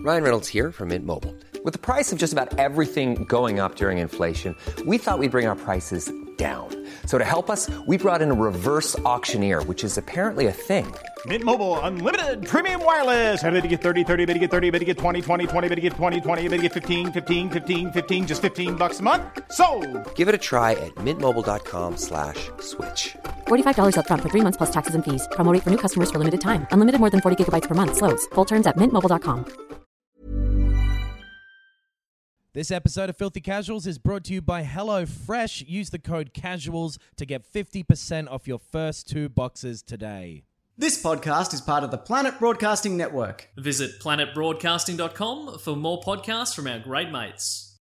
Ryan Reynolds here from Mint Mobile. With the price of just about everything going up during inflation, we thought we'd bring our prices down. So to help us, we brought in a reverse auctioneer, which is apparently a thing. Mint Mobile Unlimited Premium Wireless. How to get 30, 30, bit to get 30, bit to get 20, 20, 20, bit to get 20, 20, bit to get 15, 15, 15, 15, just $15 a month? Sold! Give it a try at mintmobile.com/switch. $45 up front for 3 months plus taxes and fees. Promo rate for new customers for limited time. Unlimited more than 40 gigabytes per month. Slows full terms at mintmobile.com. This episode of Filthy Casuals is brought to you by HelloFresh. Use the code CASUALS to get 50% off your first 2 boxes today. This podcast is part of the Planet Broadcasting Network. Visit planetbroadcasting.com for more podcasts from our great mates.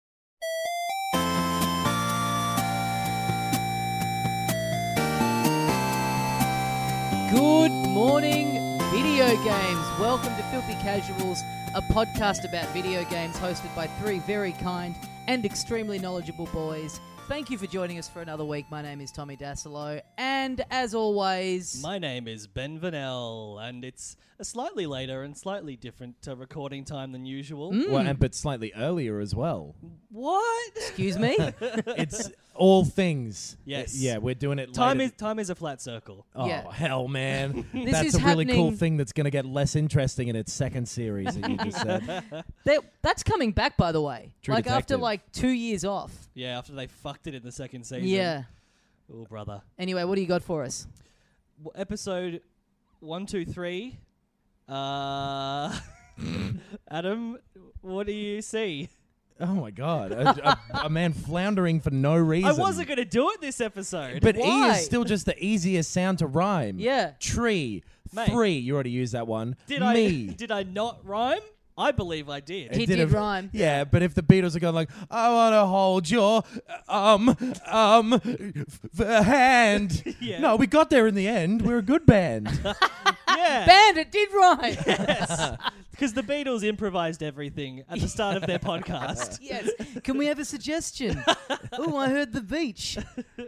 Good morning, video games. Welcome to Filthy Casuals, a podcast about video games hosted by 3 very kind and extremely knowledgeable boys. Thank you for joining us for another week. My name is Tommy Dasilo, and as always... My name is Ben Vanel, and it's a slightly later and slightly different recording time than usual. Well, but slightly earlier as well. What? Excuse me? It's all things. Yes. Yeah, we're doing it Time later. is a flat circle. Oh, Yeah. hell, man. This That's is a really cool happening- thing that's going to get less interesting in its second series that you just said. That's coming back, by the way. True like after Detective. 2 years off. Yeah, after they fucked it in the second season. Yeah. Oh, brother. Anyway, what do you got for us? Episode 1, 2, 3. Adam, what do you see? Oh, my God. A man floundering for no reason. I wasn't going to do it this episode. But Why? E is still just the easiest sound to rhyme. Yeah. Tree. Mate. 3. You already used that one. Did Me. I not rhyme? I believe I did. He It did have- rhyme. Yeah, but if the Beatles are going like, I want to hold your hand. Yeah. No, we got there in the end. We're a good band. Yeah. Bandit did rhyme. Yes. Because the Beatles improvised everything at the start of their podcast. Yes. Can we have a suggestion? Oh, I heard the beach.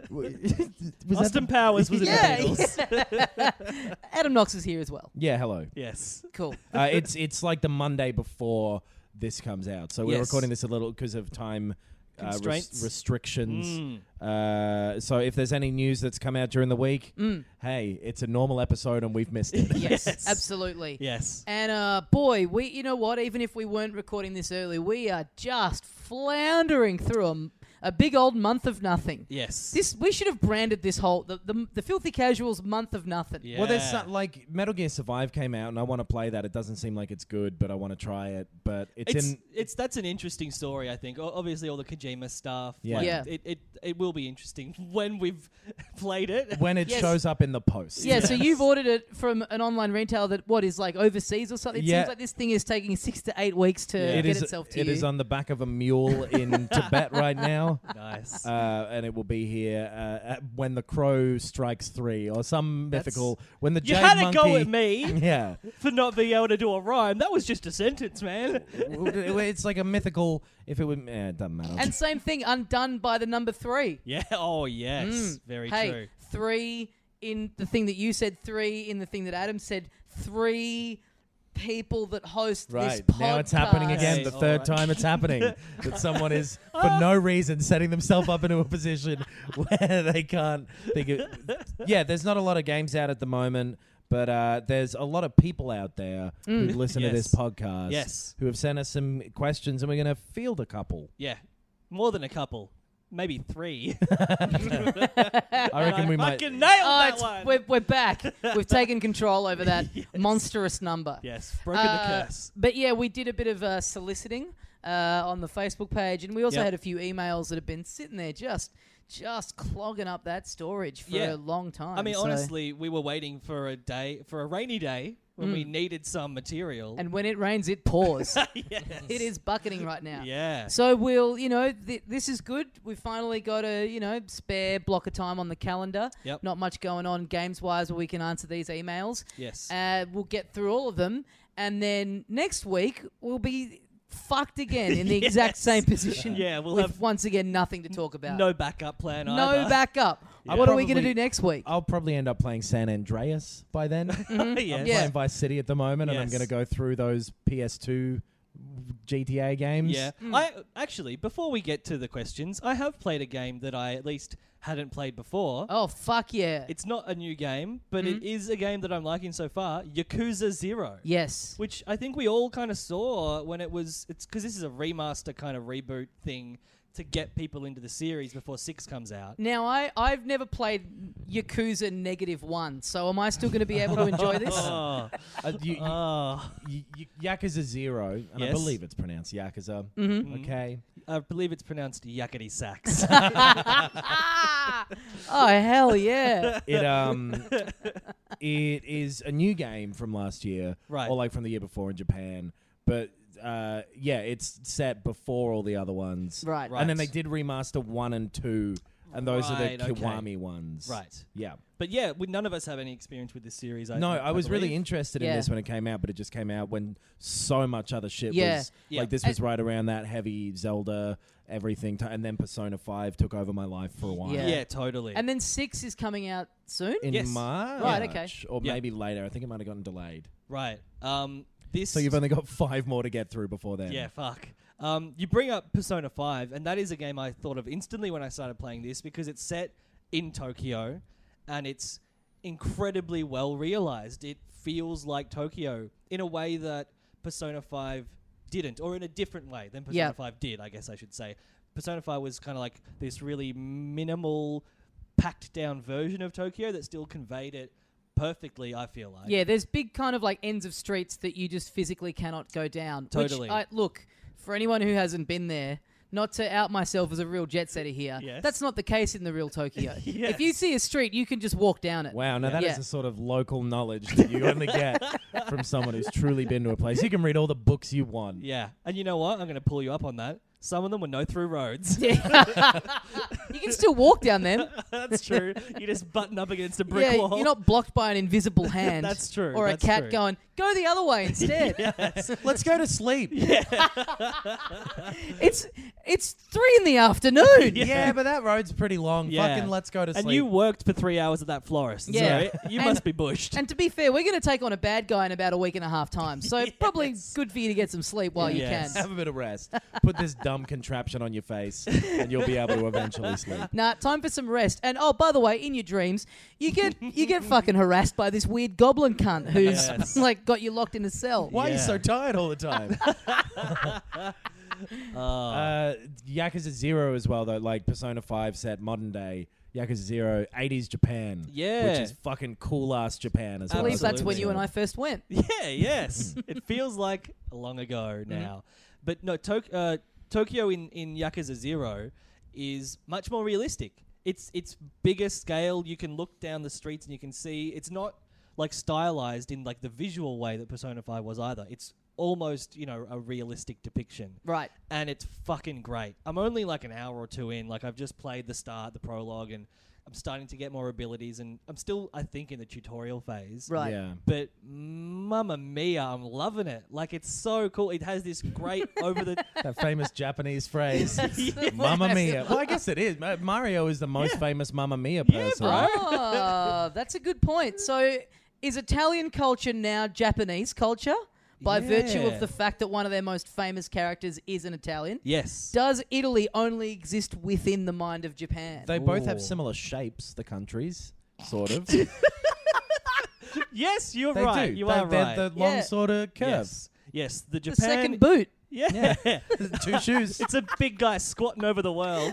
Austin Powers was in Yeah, the Beatles. Adam Knox is here as well. Yeah, hello. Yes. Cool. It's like the Monday before this comes out. So we're Yes. recording this a little because of time Constraints. restrictions. So if there's any news that's come out during the week, hey, it's a normal episode and we've missed it. Yes, absolutely. Yes. And boy, you know what? Even if we weren't recording this early, we are just floundering through a big old month of nothing. Yes. We should have branded this whole the Filthy Casuals month of nothing. Yeah. Well, there's like Metal Gear Survive came out, and I want to play that. It doesn't seem like it's good, but I want to try it. But That's an interesting story, I think. Obviously, all the Kojima stuff. Yeah. like, Yeah. It will be interesting when we've played it. when it Yes. shows up in the post. Yeah, so Yes. you've ordered it from an online retailer that is like overseas or something. It Yeah. seems like this thing is taking 6 to 8 weeks to It get is. itself to It you. is on the back of a mule in Tibet right now. Nice. And it will be here when the crow strikes 3 or some mythical when the you jade had to monkey. go at me Yeah, for not being able to do a rhyme. That was just a sentence, man. it's like a mythical. If it would, it doesn't matter. And same thing, undone by the number 3. Yeah. Oh, yes. Very Hey, true. 3 in the thing that you said, 3 in the thing that Adam said, 3 people that host this Right, podcast. now it's happening again. The Okay, third alright. time it's happening. That someone is, for no reason, setting themselves up into a position where they can't think of... Yeah, there's not a lot of games out at the moment, but there's a lot of people out there who listen to this Yes. podcast Yes. who have sent us some questions, and we're going to field a couple. Yeah. More than a couple. Maybe 3. I reckon we might... fucking nailed Oh, that it's- one. we're back. We've taken control over that monstrous number. Yes. Broken the curse. But yeah, we did a bit of soliciting on the Facebook page, and we also Yep. had a few emails that have been sitting there just clogging up that storage for Yeah. a long time. I mean, so- honestly, we were waiting for a rainy day when we needed some material. And when it rains, it pours. yes. It is bucketing right now. Yeah. So we'll, this is good. We finally got a, spare block of time on the calendar. Yep. Not much going on games-wise where we can answer these emails. Yes. We'll get through all of them. And then next week, we'll be fucked again in the exact same position. Yeah, we'll with have once again nothing to talk about. no backup plan No either. backup. Yeah. What are we going to Probably- do next week? I'll probably end up playing San Andreas by then. Yes. I'm Yeah. playing Vice City at the moment, and I'm Yes. going to go through those PS2 GTA games. Yeah. I actually, before we get to the questions, I have played a game that I at least hadn't played before. Oh, fuck yeah. It's not a new game, but it is a game that I'm liking so far, Yakuza 0. Yes. Which I think we all kind of saw when it's because this is a remaster kind of reboot thing to get people into the series before 6 comes out. Now, I've never played Yakuza -1, so am I still going to be able to enjoy this? Oh. Yakuza 0, and I Yes. believe it's pronounced Yakuza. Okay. I believe it's pronounced yakety sax. Oh, hell yeah. It is a new game from last year, Right. or like from the year before in Japan, but it's set before all the other ones, Right. And then they did remaster 1 and 2, and those are the Right, okay. Kiwami ones, Right. Yeah. But yeah, none of us have any experience with this series. No, I was really believe. interested Yeah. in this when it came out, but it just came out when so much other shit Yeah. was Yeah. like this was right around that heavy Zelda everything, and then Persona 5 took over my life for a while. Yeah. Yeah, totally. And then 6 is coming out soon? In Yes. March, Right, okay. or Yeah. maybe later. I think it might have gotten delayed. right. This. So you've only got 5 more to get through before then. Yeah, fuck. You bring up Persona 5, and that is a game I thought of instantly when I started playing this because it's set in Tokyo, and it's incredibly well realized. It feels like Tokyo in a way that Persona 5 didn't, or in a different way than Persona Yeah. 5 did, I guess I should say. Persona 5 was kind of like this really minimal, packed down version of Tokyo that still conveyed it perfectly, I feel like. Yeah, there's big kind of like ends of streets that you just physically cannot go down. Totally. Which, look, for anyone who hasn't been there, not to out myself as a real jet setter here, Yes. that's not the case in the real Tokyo. Yes. If you see a street, you can just walk down it. Wow, now that is Yeah. a sort of local knowledge that you only get from someone who's truly been to a place. You can read all the books you want. Yeah. And you know what? I'm going to pull you up on that. Some of them were no through roads. You can still walk down them. That's true. You just button up against a brick Yeah, wall. you're not blocked by an invisible hand. That's true, Or that's a cat true. going, go the other way instead. Let's go to sleep. It's 3 in the afternoon. Yeah, but that road's pretty long. Yeah. Fucking let's go to sleep. And you worked for 3 hours at that florist. Yeah. So you And- must be bushed. And to be fair, we're going to take on a bad guy in about a week and a half time. So probably good for you to get some sleep while you Yes. can. Have a bit of rest. Put this dumb contraption on your face, and you'll be able to eventually sleep. Nah, time for some rest. And oh, by the way, in your dreams, you get fucking harassed by this weird goblin cunt who's Yes. like got you locked in a cell. Why are you Yeah. so tired all the time? Yakuza 0 as well, though. Like Persona 5 set modern day. Yakuza 0, 80s Japan. Yeah. Which is fucking cool ass Japan as I well. believe that's when Absolutely. you and I first went. Yeah, yes. It feels like long ago now. But no, Tokyo in Yakuza 0 is much more realistic. It's bigger scale. You can look down the streets and you can see. It's not like stylized in like the visual way that Persona 5 was either. It's almost, a realistic depiction. Right. And it's fucking great. I'm only like an hour or two in. Like I've just played the start, the prologue, and I'm starting to get more abilities. And I'm still, I think, in the tutorial phase. Right. Yeah. But mamma mia, I'm loving it. Like it's so cool. It has this great over the. That famous Japanese phrase, Mamma Mia. Well, I guess it is. Mario is the most famous Mamma Mia person. Oh, that's a good point. So is Italian culture now Japanese culture? By virtue Yeah. of the fact that one of their most famous characters is an Italian? Yes. Does Italy only exist within the mind of Japan? They both have Ooh. similar shapes, the countries, sort of. Yes, you're They right. do. You They're are right. the long Yeah. sort of curve. Yes. Yes. The the Japan. second boot. Yeah. 2 shoes. It's a big guy squatting over the world.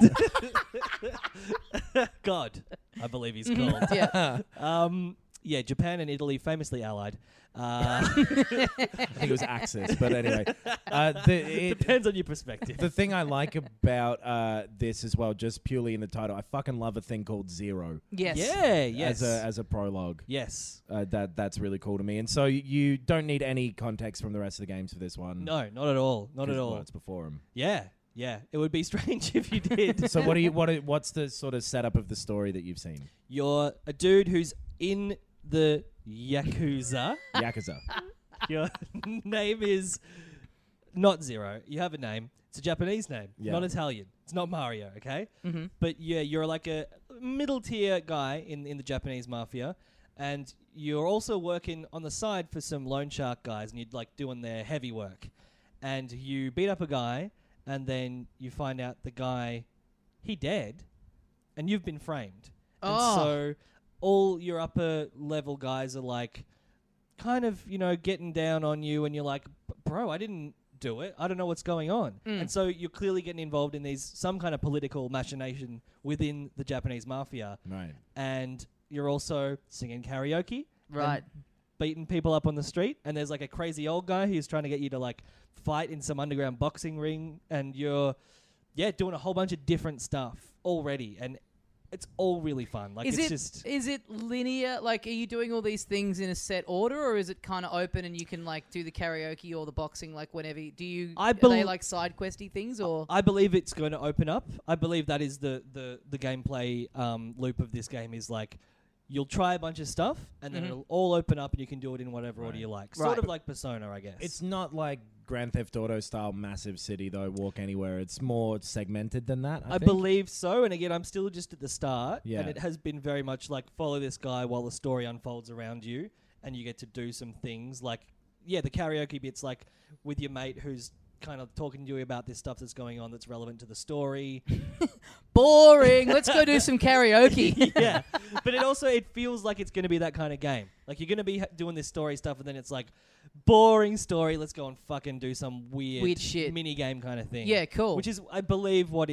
God, I believe he's called. Yeah. Yeah, Japan and Italy famously allied. I think it was Axis, but anyway. Depends on your perspective. The thing I like about this as well, just purely in the title, I fucking love a thing called Zero Yes. Yeah, yes. as a prologue. Yes. That's really cool to me. And so you don't need any context from the rest of the games for this one. No, not at all. Not at 'cause, all. well, it's before them. Yeah. Yeah. It would be strange if you did. So what's the sort of setup of the story that you've seen? You're a dude who's in the Yakuza. Yakuza. Your name is not Zero. You have a name. It's a Japanese name, Yeah. not Italian. It's not Mario, okay? Mm-hmm. But yeah, you're like a middle tier guy in the Japanese mafia, and you're also working on the side for some loan shark guys, and you're like doing their heavy work. And you beat up a guy, and then you find out the guy, he dead, and you've been framed. Oh. And so all your upper level guys are like, kind of, getting down on you, and you're like, bro, I didn't do it. I don't know what's going on. And so you're clearly getting involved in some kind of political machination within the Japanese mafia. Right. And you're also singing karaoke. Right. and beating people up on the street. And there's like a crazy old guy who's trying to get you to like fight in some underground boxing ring. And you're, doing a whole bunch of different stuff already. And it's all really fun. Like, Is it linear? Like, are you doing all these things in a set order, or is it kind of open and you can like do the karaoke or the boxing like whenever? Are they like side questy things, or? I believe it's going to open up. I believe that is the gameplay loop of this game is like, you'll try a bunch of stuff and then it'll all open up and you can do it in whatever order you like. Sort of like Persona, I guess. It's not like Grand Theft Auto style massive city though, walk anywhere. It's more segmented than that, I think. believe so. And again, I'm still just at the start. Yeah. And it has been very much like follow this guy while the story unfolds around you and you get to do some things like, the karaoke bit's like with your mate who's kind of talking to you about this stuff that's going on that's relevant to the story. Boring. Let's go do some karaoke. Yeah. But it feels like it's going to be that kind of game. Like you're going to be doing this story stuff and then it's like, boring story, let's go and fucking do some weird shit. mini game kind of thing. Yeah, cool. Which is, I believe, what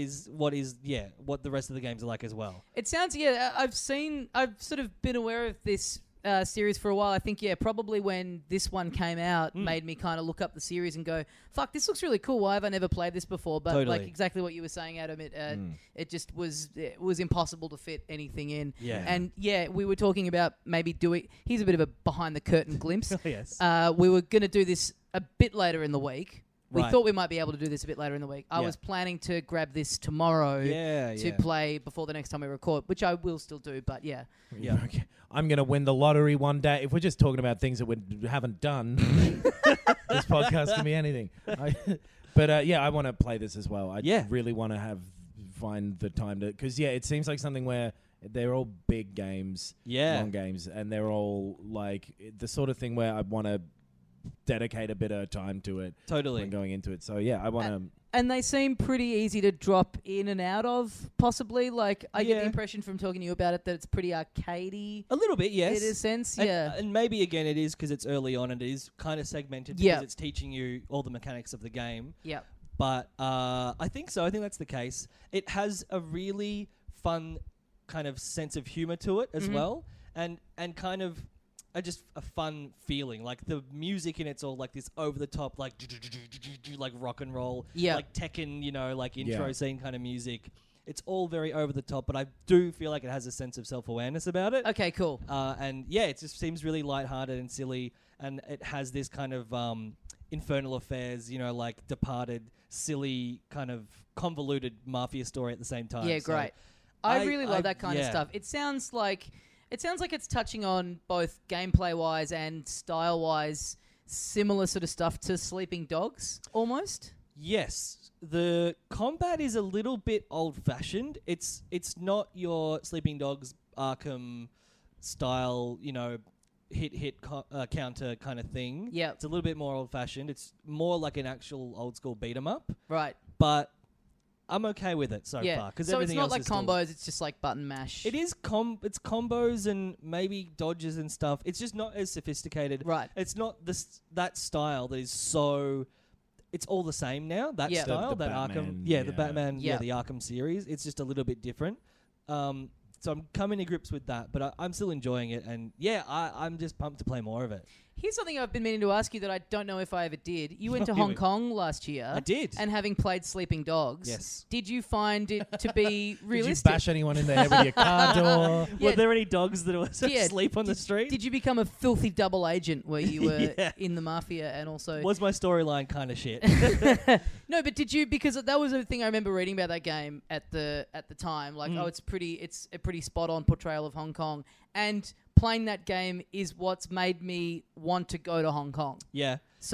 the rest of the games are like as well. It sounds, I've sort of been aware of this series for a while. I think, probably when this one came out, made me kind of look up the series and go, fuck, this looks really cool. Why have I never played this before? But Totally. like exactly what you were saying, Adam, it just was impossible to fit anything in. Yeah. And we were talking about maybe here's a bit of a behind the curtain glimpse. Yes. We were going to do this a bit later in the week. We Right. thought we might be able to do this a bit later in the week. I was planning to grab this tomorrow to play before the next time we record, which I will still do, but yeah. Yeah. Okay. I'm going to win the lottery one day. If we're just talking about things that we haven't done, this podcast can be anything. But I want to play this as well. I really want to find the time to, because it seems like something where they're all big games, long games, and they're all like the sort of thing where I want to dedicate a bit of time to it. Totally. When going into it. So I want to. And they seem pretty easy to drop in and out of, possibly. Like, I get the impression from talking to you about it that it's pretty arcadey. A little bit, yes. In a sense, And maybe, again, it is because it's early on and it is kind of segmented because it's teaching you all the mechanics of the game. Yep. But I think so. I think that's the case. It has a really fun kind of sense of humor to it as well. And kind of just a fun feeling. Like the music in it's all like this over the top, like like rock and roll, like Tekken, like intro scene kind of music. It's all very over the top, but I do feel like it has a sense of self-awareness about it. Okay, cool. And it just seems really lighthearted and silly, and it has this kind of Infernal Affairs, like Departed, silly kind of convoluted mafia story at the same time. Yeah, So great. I really love that kind of stuff. It sounds like it's touching on both gameplay-wise and style-wise similar sort of stuff to Sleeping Dogs, almost. Yes, the combat is a little bit old-fashioned. It's not your Sleeping Dogs Arkham style, hit counter kind of thing. Yeah, it's a little bit more old-fashioned. It's more like an actual old-school beat-em-up. Right, but I'm okay with it so far. So it's not like combos, it's just like button mash. It is it's combos and maybe dodges and stuff. It's just not as sophisticated. Right. It's not that style that is so... It's all the same now, that style, the that Batman, Arkham... the Batman, the Arkham series. It's just a little bit different. So I'm coming to grips with that, but I'm still enjoying it. And I'm just pumped to play more of it. Here's something I've been meaning to ask you that I don't know if I ever did. You went to Hong Kong last year. I did. And having played Sleeping Dogs. Yes. Did you find it to be realistic? Did you bash anyone in the head with your car door? Were there any dogs that were asleep on the street? Did you become a filthy double agent where you were in the mafia and also... Was my storyline kind of shit? No, but did you... Because that was a thing I remember reading about that game at the time. Like, it's a pretty spot-on portrayal of Hong Kong. And playing that game is what's made me want to go to Hong Kong. Yeah. So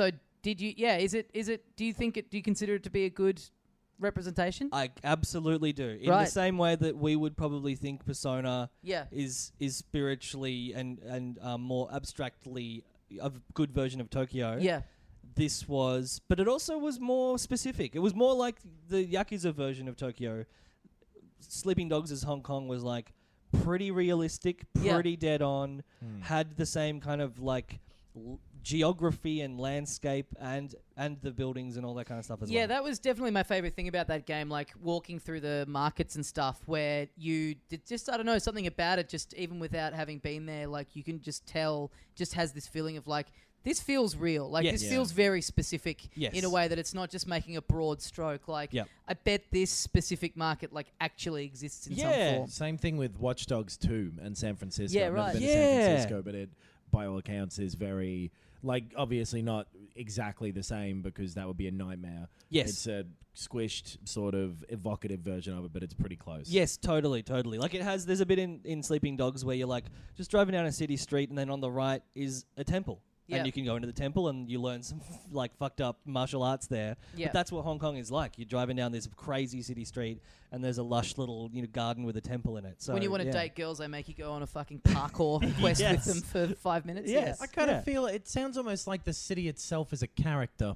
Did you? Yeah. Is it? Do you think it? Do you consider it to be a good representation? I absolutely do. In the same way that we would probably think Persona is spiritually and more abstractly a good version of Tokyo. Yeah. This was, but it also was more specific. It was more like the Yakuza version of Tokyo. Sleeping Dogs as Hong Kong was like pretty realistic, pretty dead on, had the same kind of like geography and landscape and the buildings and all that kind of stuff as well. Yeah, that was definitely my favorite thing about that game, like walking through the markets and stuff where you just, I don't know, something about it, just even without having been there, like you can just tell, just has this feeling of like, this feels real. Like, this feels very specific in a way that it's not just making a broad stroke. Like, I bet this specific market, like, actually exists in some form. Same thing with Watch Dogs 2 and San Francisco. Yeah, I've never right. been to San Francisco, but it, by all accounts, is very, like, obviously not exactly the same because that would be a nightmare. Yes. It's a squished, sort of evocative version of it, but it's pretty close. Yes, totally. Like, there's a bit in Sleeping Dogs where you're, like, just driving down a city street and then on the right is a temple. And you can go into the temple and you learn some like fucked up martial arts there. But that's what Hong Kong is like. You're driving down this crazy city street and there's a lush little garden with a temple in it. So when you want to date girls, they make you go on a fucking parkour quest with them for 5 minutes. Yes. I kind of feel it sounds almost like the city itself is a character.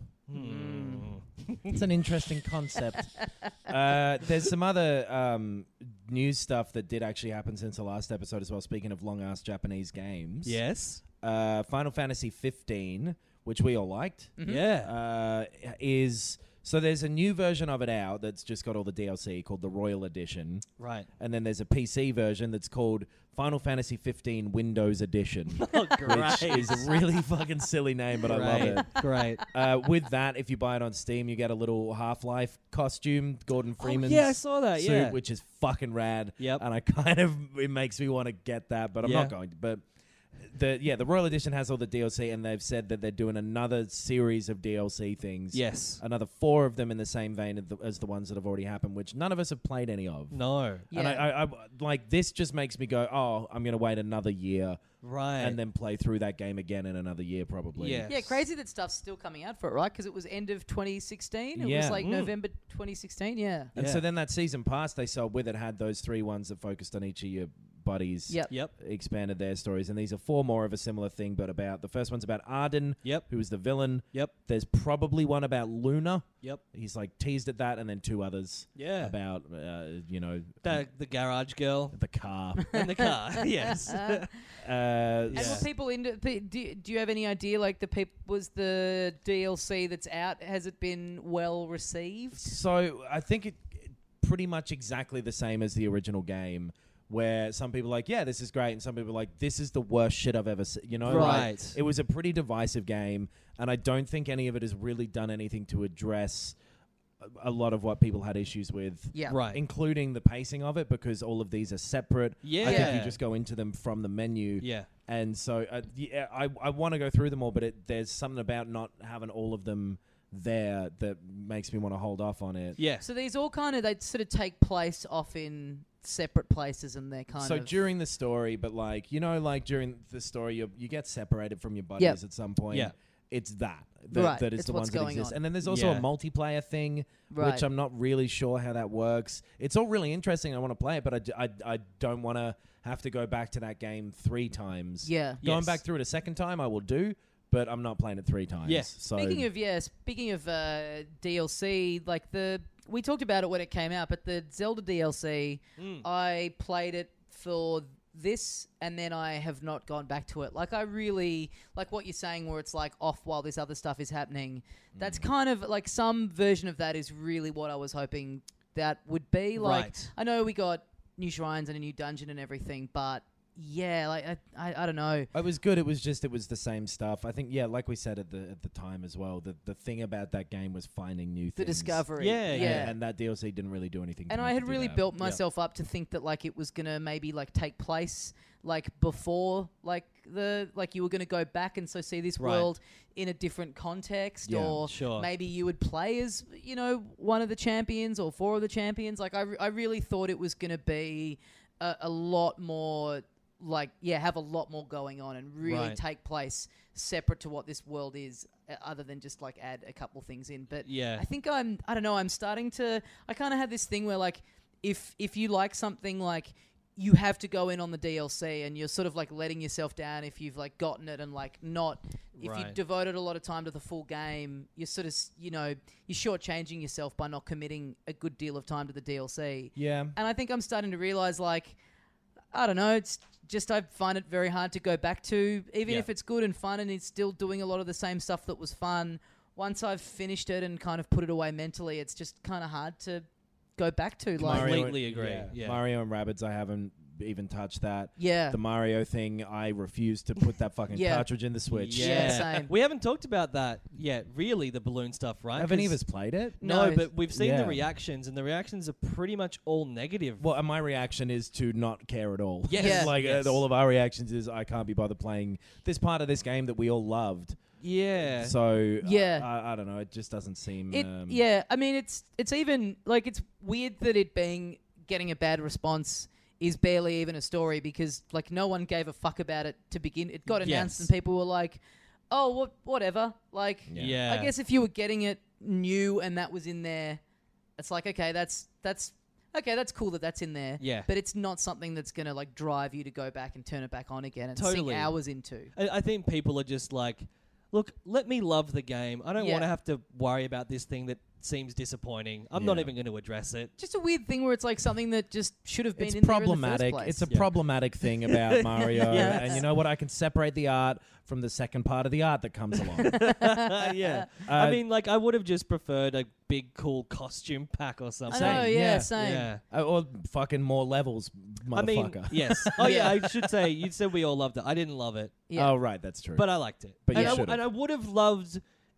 It's an interesting concept. There's some other news stuff that did actually happen since the last episode as well. Speaking of long-ass Japanese games. Yes. Final Fantasy 15, which we all liked. Yeah. Is... So there's a new version of it out that's just got all the DLC called the Royal Edition. Right. And then there's a PC version that's called Final Fantasy 15 Windows Edition. Oh, great. Which is a really fucking silly name, but I love it. Great. With that, if you buy it on Steam, you get a little Half-Life costume, Gordon Freeman's I saw that, suit, which is fucking rad. Yep. And it makes me want to get that, but I'm not going to. But the Royal Edition has all the DLC, and they've said that they're doing another series of DLC things. Yes. Another 4 of them in the same vein as the ones that have already happened, which none of us have played any of. No. And I like, this just makes me go, oh, I'm going to wait another year. Right. And then play through that game again in another year, probably. Yeah. Yeah, crazy that stuff's still coming out for it, right? Because it was end of 2016. It was like November 2016, And so then that season pass they sold with it had those 3 ones that focused on each of your buddies. Yep. Expanded their stories. And these are 4 more of a similar thing, but the first one's about Arden, who is the villain. Yep. There's probably one about Luna. Yep. He's like teased at that, and then 2 others. Yeah. About, the garage girl. The car. And the car, yes. And were people into? Do you have any idea? Like was the DLC that's out? Has it been well received? So I think it pretty much exactly the same as the original game. Where some people are like, yeah, this is great, and some people are like, this is the worst shit I've ever seen. Right. Like, it was a pretty divisive game, and I don't think any of it has really done anything to address a lot of what people had issues with. Yeah. Right. Including the pacing of it, because all of these are separate. Yeah. I think you just go into them from the menu. Yeah. And so, I want to go through them all, but there's something about not having all of them there that makes me want to hold off on it. Yeah. So these all they sort of take place off in separate places, and they're kind of... So during the story, but like during the story, you get separated from your buddies at some point. Yeah. It's that Right, is it's the what's ones that going exist. on. And then there's also a Yeah. multiplayer thing, Right. which I'm not really sure how that works. It's all really interesting. I want to play it, but I don't want to have to go back to that game 3 times. Yeah. Going Yes. back through it a second time, I will do, but I'm not playing it 3 times. Yeah. So Speaking of DLC, like we talked about it when it came out, but the Zelda DLC, I played it for this, and then I have not gone back to it. Like, I really like what you're saying, where it's like off while this other stuff is happening. That's kind of like some version of that is really what I was hoping that would be. Like, Right. I know we got new shrines and a new dungeon and everything, but yeah, like I don't know. It was good. It was the same stuff. I think, like we said at the time as well, the thing about that game was finding new The things. discovery. Yeah. And that DLC didn't really do anything. And to I me had to do really that. built myself up to think that like it was gonna maybe like take place like before like you were gonna go back and so see this Right. world in a different context, Yeah, or sure. maybe you would play as one of the champions or 4 of the champions. Like I really thought it was gonna be a lot more have a lot more going on and really take place separate to what this world is, other than just like add a couple things in. But I think I don't know, I'm starting to, I kind of have this thing where like, if you like something, like you have to go in on the DLC and you're sort of like letting yourself down if you've like gotten it and like not, if you devoted a lot of time to the full game, you're sort of, you're shortchanging yourself by not committing a good deal of time to the DLC. Yeah. And I think I'm starting to realize, like, I don't know, it's just I find it very hard to go back to, even if it's good and fun and it's still doing a lot of the same stuff that was fun. Once I've finished it and kind of put it away mentally, it's just kind of hard to go back to. Like, completely agree. Yeah. Mario and Rabbids, I haven't even touched that. Yeah. The Mario thing, I refuse to put that fucking cartridge in the Switch. Yeah, same. We haven't talked about that yet, really, the balloon stuff, right? Have any of us played it? No, No. but we've seen the reactions, and the reactions are pretty much all negative. Well, my reaction is to not care at all. Yes. Yeah. Like, Yes. all of our reactions is I can't be bothered playing this part of this game that we all loved. Yeah. So, Yeah. I don't know. It just doesn't seem... I mean, it's even, like, it's weird that it getting a bad response is barely even a story, because like no one gave a fuck about it to begin. It got announced and people were like, oh, whatever. Like, Yeah. I guess if you were getting it new and that was in there, it's like, okay, that's cool that that's in there. Yeah. But it's not something that's going to like drive you to go back and turn it back on again and Totally. sink hours into. I think people are just like, look, let me love the game. I don't want to have to worry about this thing that seems disappointing. I'm not even going to address it. Just a weird thing where it's like something that just should have been It's in problematic. there in the first place. It's a problematic thing about Mario. Yeah. And you know what? I can separate the art from the second part of the art that comes along. Yeah. I mean, like, I would have just preferred a big, cool costume pack or I something. know, Yeah. same. Yeah. Or fucking more levels, motherfucker. I mean, yes. Oh, yeah, I should say, you said we all loved it. I didn't love it, Yeah. Oh, right. That's true. but I liked it. But and you I, should've. and I would have loved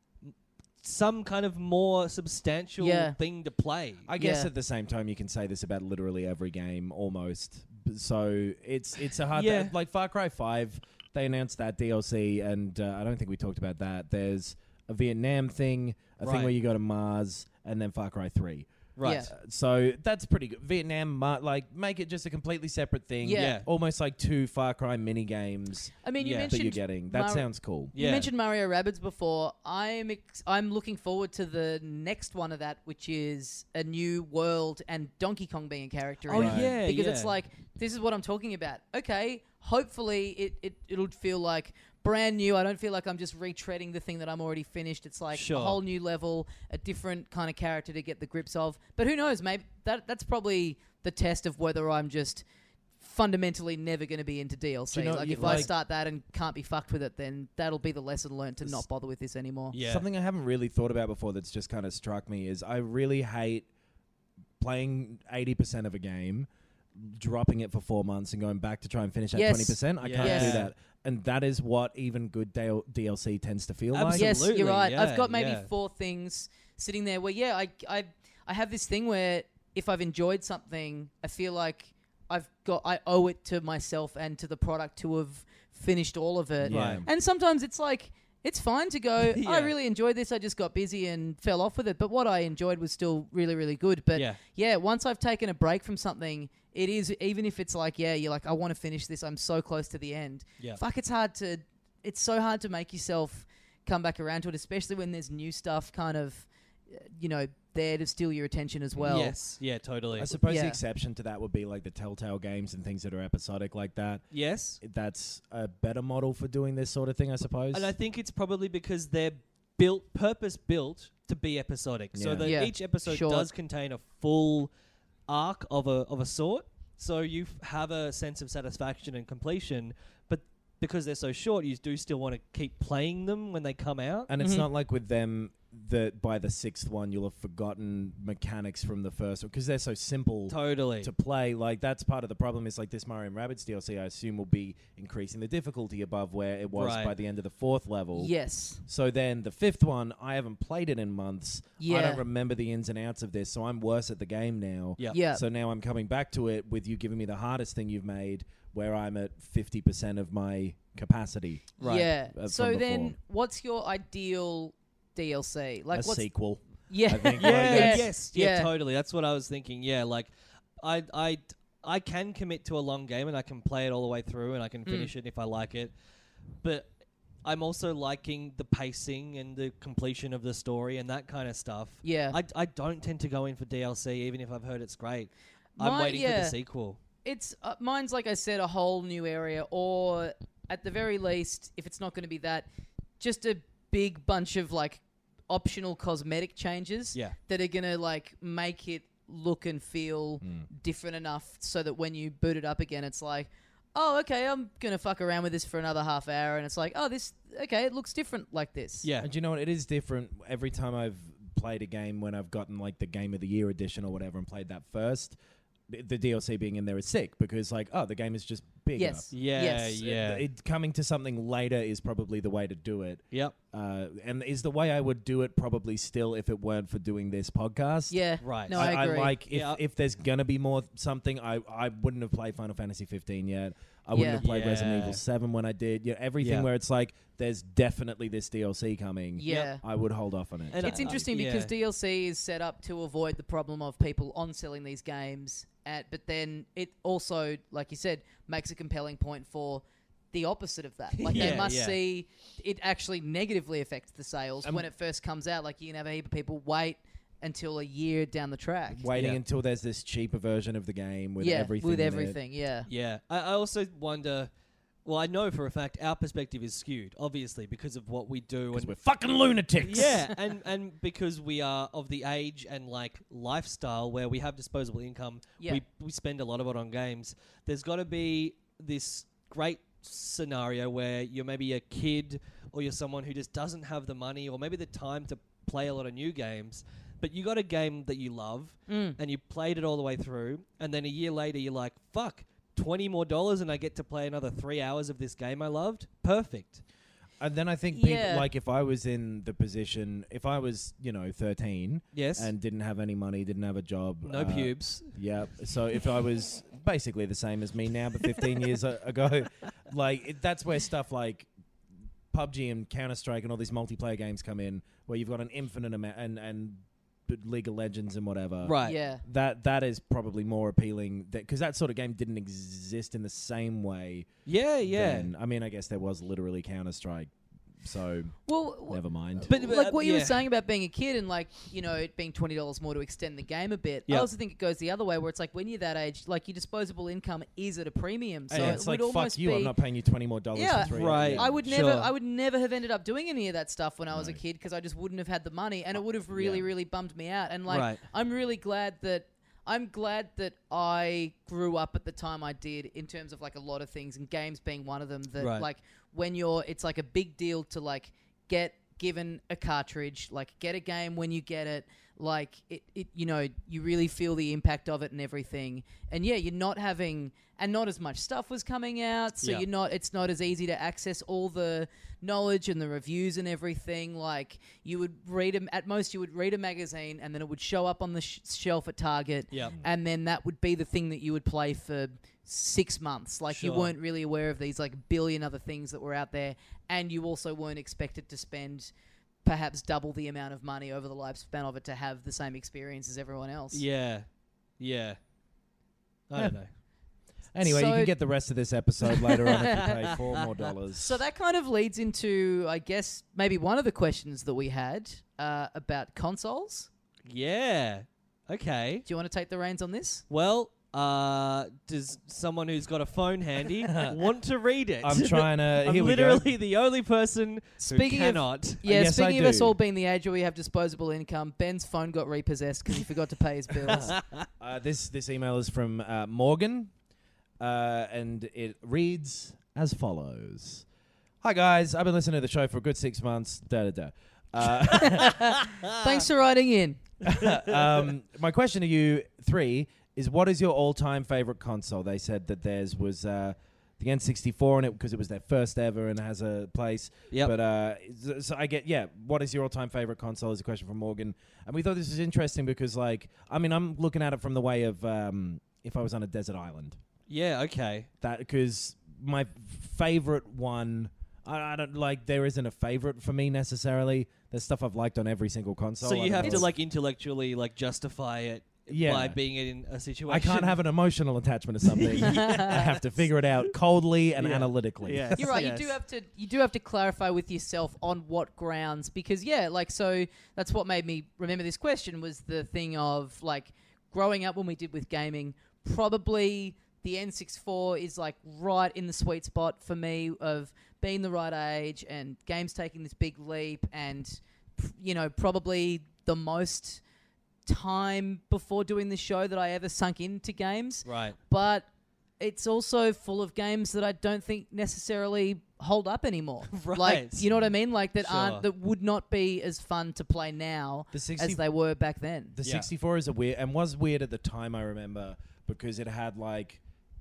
some kind of more substantial thing to play. I guess Yeah. at the same time, you can say this about literally every game, almost. So it's a hard... Yeah. like Far Cry 5, they announced that DLC, and I don't think we talked about that. There's a Vietnam thing, a thing Right. where you go to Mars, and then Far Cry 3. Right. Yeah. So that's pretty good. Vietnam, like, make it just a completely separate thing. Yeah. Almost like 2 Far Cry mini games I mean, you Yeah. that mentioned you're getting. That sounds cool. You Yeah. mentioned Mario Rabbids before. I'm looking forward to the next one of that, which is a new world and Donkey Kong being a character. Oh, in it. yeah, because yeah. it's like, this is what I'm talking about. Okay, hopefully it'll feel like brand new. I don't feel like I'm just retreading the thing that I'm already finished. It's like Sure. a whole new level, a different kind of character to get the grips of. But who knows? Maybe that's probably the test of whether I'm just fundamentally never going to be into DLC. Do you know, like you- if I like- start that and can't be fucked with it, then that'll be the lesson learned to not bother with this anymore. Yeah. Something I haven't really thought about before that's just kind of struck me is I really hate playing 80% of a game, dropping it for 4 months and going back to try and finish at Yes. 20%. I can't Yes. do that. And that is what even good DLC tends to feel like. Yes, Absolutely, you're right. yeah, I've got maybe yeah. 4 things sitting there where, I have this thing where if I've enjoyed something, I feel like I owe it to myself and to the product to have finished all of it. Yeah. And sometimes it's like, it's fine to go, Yeah. I really enjoyed this, I just got busy and fell off with it. But what I enjoyed was still really, really good. But Yeah. once I've taken a break from something, it is, even if it's like, you're like, I want to finish this, I'm so close to the end. Yeah. Fuck, it's so hard to make yourself come back around to it, especially when there's new stuff kind of, there to steal your attention as well. Yes. Yeah, totally. I suppose Yeah. the exception to that would be like the Telltale games and things that are episodic like that. Yes. That's a better model for doing this sort of thing, I suppose. And I think it's probably because they're purpose-built to be episodic. So Yeah. that Yeah, each episode sure. does contain a full arc of a sort. So you have a sense of satisfaction and completion, but because they're so short, you do still want to keep playing them when they come out. And it's not like with them that by the 6th one you'll have forgotten mechanics from the first one because they're so simple Totally. to play. Like that's part of the problem. Is like this Mario and Rabbids DLC, I assume, will be increasing the difficulty above where it was Right. by the end of the 4th level. Yes. So then the 5th one, I haven't played it in months. I Yeah. don't remember the ins and outs of this, so I'm worse at the game now. Yeah. Yeah. So now I'm coming back to it with you giving me the hardest thing you've made, where I'm at 50% of my capacity. Right. Yeah. From So then, before. what's your ideal DLC? Like, A what's sequel. Yeah. I think. Yeah, Like, yes, yeah, Yeah. totally. That's what I was thinking. Yeah, like I I can commit to a long game and I can play it all the way through and I can finish it if I like it. But I'm also liking the pacing and the completion of the story and that kind of stuff. Yeah. I don't tend to go in for DLC even if I've heard it's great. I'm waiting for the sequel. It's mine's, like I said, a whole new area, or at the very least, if it's not going to be that, just a big bunch of like optional cosmetic changes that are going to like make it look and feel different enough so that when you boot it up again, it's like, oh, okay, I'm going to fuck around with this for another half hour, and it's like, oh, it looks different like this. Yeah. And you know what? It is different every time I've played a game when I've gotten like the Game of the Year edition or whatever and played that first. The DLC being in there is sick because, like, oh, the game is just bigger. Yes. Yeah. It coming to something later is probably the way to do it. Yep. And is the way I would do it probably still if it weren't for doing this podcast. Yeah. Right. No, I agree. I like if there's gonna be more something, I wouldn't have played Final Fantasy 15 yet. I wouldn't have played Resident Evil 7 when I did. Yeah, everything where it's like there's definitely this DLC coming. Yeah. I would hold off on it. And It's interesting because DLC is set up to avoid the problem of people on-selling these games, but then it also, like you said, makes a compelling point for the opposite of that. Like they must see it actually negatively affects the sales when it first comes out. Like you can have a heap of people wait until a year down the track. Waiting until there's this cheaper version of the game with everything. With in everything, it. Yeah. I also wonder. Well, I know for a fact our perspective is skewed, obviously, because of what we do. Because we're fucking lunatics. Yeah, and because we are of the age and like lifestyle where we have disposable income, we spend a lot of it on games. There's got to be this great scenario where you're maybe a kid or you're someone who just doesn't have the money or maybe the time to play a lot of new games, but you got a game that you love and you played it all the way through, and then a year later you're like, fuck, $20 more and I get to play another 3 hours of this game I loved. Perfect. And then I think people, like if I was in the position, if I was, 13 and didn't have any money, didn't have a job. No pubes. Yeah. So if I was basically the same as me now, but 15 years ago, like that's where stuff like PUBG and Counter-Strike and all these multiplayer games come in, where you've got an infinite amount and League of Legends and whatever. Right. Yeah. That is probably more appealing because that sort of game didn't exist in the same way. Yeah. Then. I mean, I guess there was literally Counter-Strike. So, never mind. But like what you were saying about being a kid and like, it being $20 more to extend the game a bit. I also think it goes the other way where it's like when you're that age, like your disposable income is at a premium. So it's it would like, almost fuck you, I'm not paying you $20 more for 3 right. years. I would never have ended up doing any of that stuff when I was a kid because I just wouldn't have had the money and it would have really bummed me out. And like, I'm glad that I grew up at the time I did in terms of like a lot of things and games being one of them that like when it's like a big deal to like get given a cartridge, like get a game when you get it, like it you really feel the impact of it and everything. And you're not having, and not as much stuff was coming out, so it's not as easy to access all the knowledge and the reviews and everything. Like you would read at most you would read a magazine and then it would show up on the shelf at Target, and then that would be the thing that you would play for 6 months. Like you weren't really aware of these like billion other things that were out there, and you also weren't expected to spend perhaps double the amount of money over the lifespan of it to have the same experience as everyone else. Yeah. I don't know. Anyway, you can get the rest of this episode later on if you pay $4 more. So that kind of leads into, I guess, maybe one of the questions that we had about consoles. Yeah. Okay. Do you want to take the reins on this? Well, does someone who's got a phone handy want to read it? I'm trying to. I'm here we literally go. the only person who cannot. Yes, speaking I of do. us all being the age where we have disposable income, Ben's phone got repossessed because he forgot to pay his bills. This email is from Morgan, and it reads as follows. Hi, guys. I've been listening to the show for a good 6 months. Thanks for writing in. My question to you three is, what is your all-time favorite console? They said that theirs was the N64 in it because it was their first ever and has a place. Yep. But so I get, what is your all-time favorite console is a question from Morgan. And we thought this was interesting because, like, I mean, I'm looking at it from the way of if I was on a desert island. Yeah, okay. That because my favorite one, I don't like. There isn't a favorite for me necessarily. There's stuff I've liked on every single console. So I you don't have know. to like intellectually like justify it by being in a situation. I can't have an emotional attachment to something. I have to figure it out coldly and analytically. Yes, You're right. yes. You do have to clarify with yourself on what grounds, because so that's what made me remember this question was the thing of like growing up when we did with gaming. Probably the N64 is like right in the sweet spot for me of being the right age and games taking this big leap, and probably the most time before doing this show that I ever sunk into games. Right. But it's also full of games that I don't think necessarily hold up anymore. Right. Like, you know what I mean? Like Sure. that would not be as fun to play now The as they were back then. The Yeah. 64 is was weird at the time, I remember, because it had like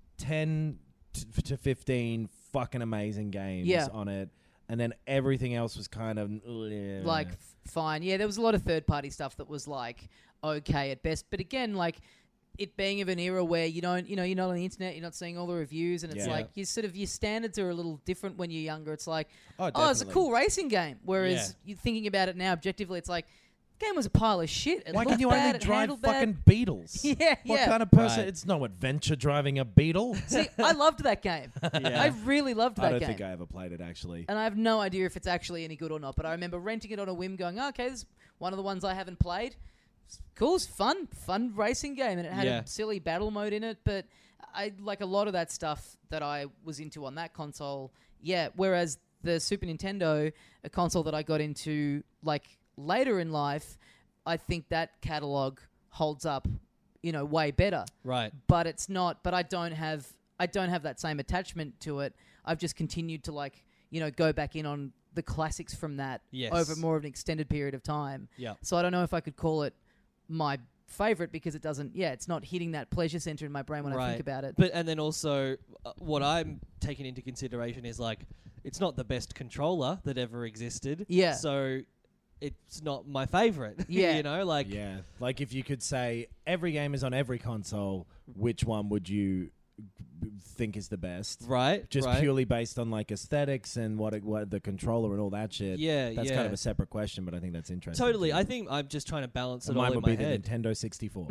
10 to 15 fucking amazing games on it. And then everything else was kind of Like, fine. Yeah, there was a lot of third-party stuff that was like okay at best. But again, like it being of an era where you're not on the internet, you're not seeing all the reviews, and it's Yeah. like your standards are a little different when you're younger. It's like, Oh, oh, it's a definitely. cool racing game. Whereas you're thinking about it now objectively, it's like, the game was a pile of shit. It Why looked can you bad, only it drive handled fucking bad. Beetles? Yeah, What yeah. kind of person? Right. It's no adventure driving a Beetle. See, I loved that game. Yeah. I really loved that I don't game. think I ever played it, actually. And I have no idea if it's actually any good or not. But I remember renting it on a whim, going, oh, okay, this is one of the ones I haven't played. It's cool, it's fun racing game, and it had a silly battle mode in it. But I like a lot of that stuff that I was into on that console. Yeah, whereas the Super Nintendo, a console that I got into like later in life, I think that catalog holds up, way better. Right. But it's not. But I don't have that same attachment to it. I've just continued to go back in on the classics from that over more of an extended period of time. Yeah. So I don't know if I could call it my favorite because it doesn't. Yeah, it's not hitting that pleasure center in my brain when I think about it. And then also, what I'm taking into consideration is like, it's not the best controller that ever existed. Yeah. So it's not my favorite. Yeah. Yeah. Like if you could say every game is on every console, which one would you think is the best? Right. Just right. purely based on like aesthetics and what the controller and all that shit. Yeah, That's yeah. kind of a separate question, but I think that's interesting. Totally. I think I'm just trying to balance And it all mine in would my be head. the Nintendo 64.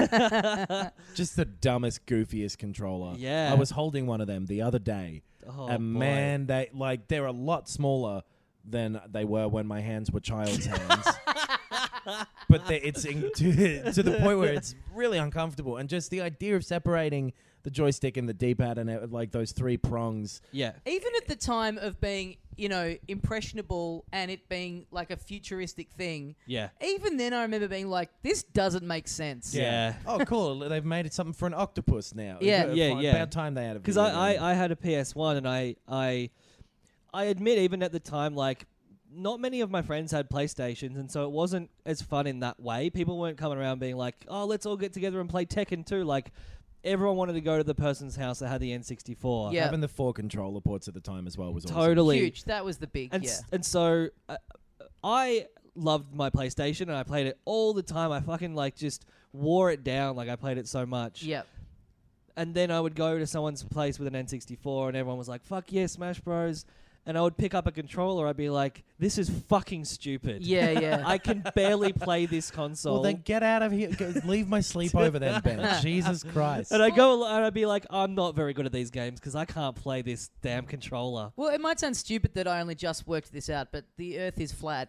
Just the dumbest, goofiest controller. Yeah. I was holding one of them the other day. Oh, And boy. man, they're a lot smaller than they were when my hands were child's hands. But it's to the point where it's really uncomfortable. And just the idea of separating the joystick and the D-pad and like those three prongs. Yeah. Even at the time of being, impressionable and it being like a futuristic thing, Yeah. even then I remember being like, this doesn't make sense. Yeah. Oh, cool. They've made it something for an octopus now. Yeah. Yeah, yeah. About time they had a Because video game. I had a PS1 and I admit even at the time, like, not many of my friends had PlayStations, and so it wasn't as fun in that way. People weren't coming around being like, oh, let's all get together and play Tekken 2. Like, everyone wanted to go to the person's house that had the N64. Yeah. Having the 4 controller ports at the time as well was awesome. Totally. Huge. That was the big, And, yeah. and so I loved my PlayStation, and I played it all the time. I fucking, like, just wore it down. Like, I played it so much. Yep. And then I would go to someone's place with an N64, and everyone was like, fuck yeah, Smash Bros. And I would pick up a controller. I'd be like, this is fucking stupid. Yeah, yeah. I can barely play this console. Well, then get out of here. Leave my sleepover then, Ben. Jesus Christ. And I'd be like, I'm not very good at these games because I can't play this damn controller. Well, it might sound stupid that I only just worked this out, but the Earth is flat.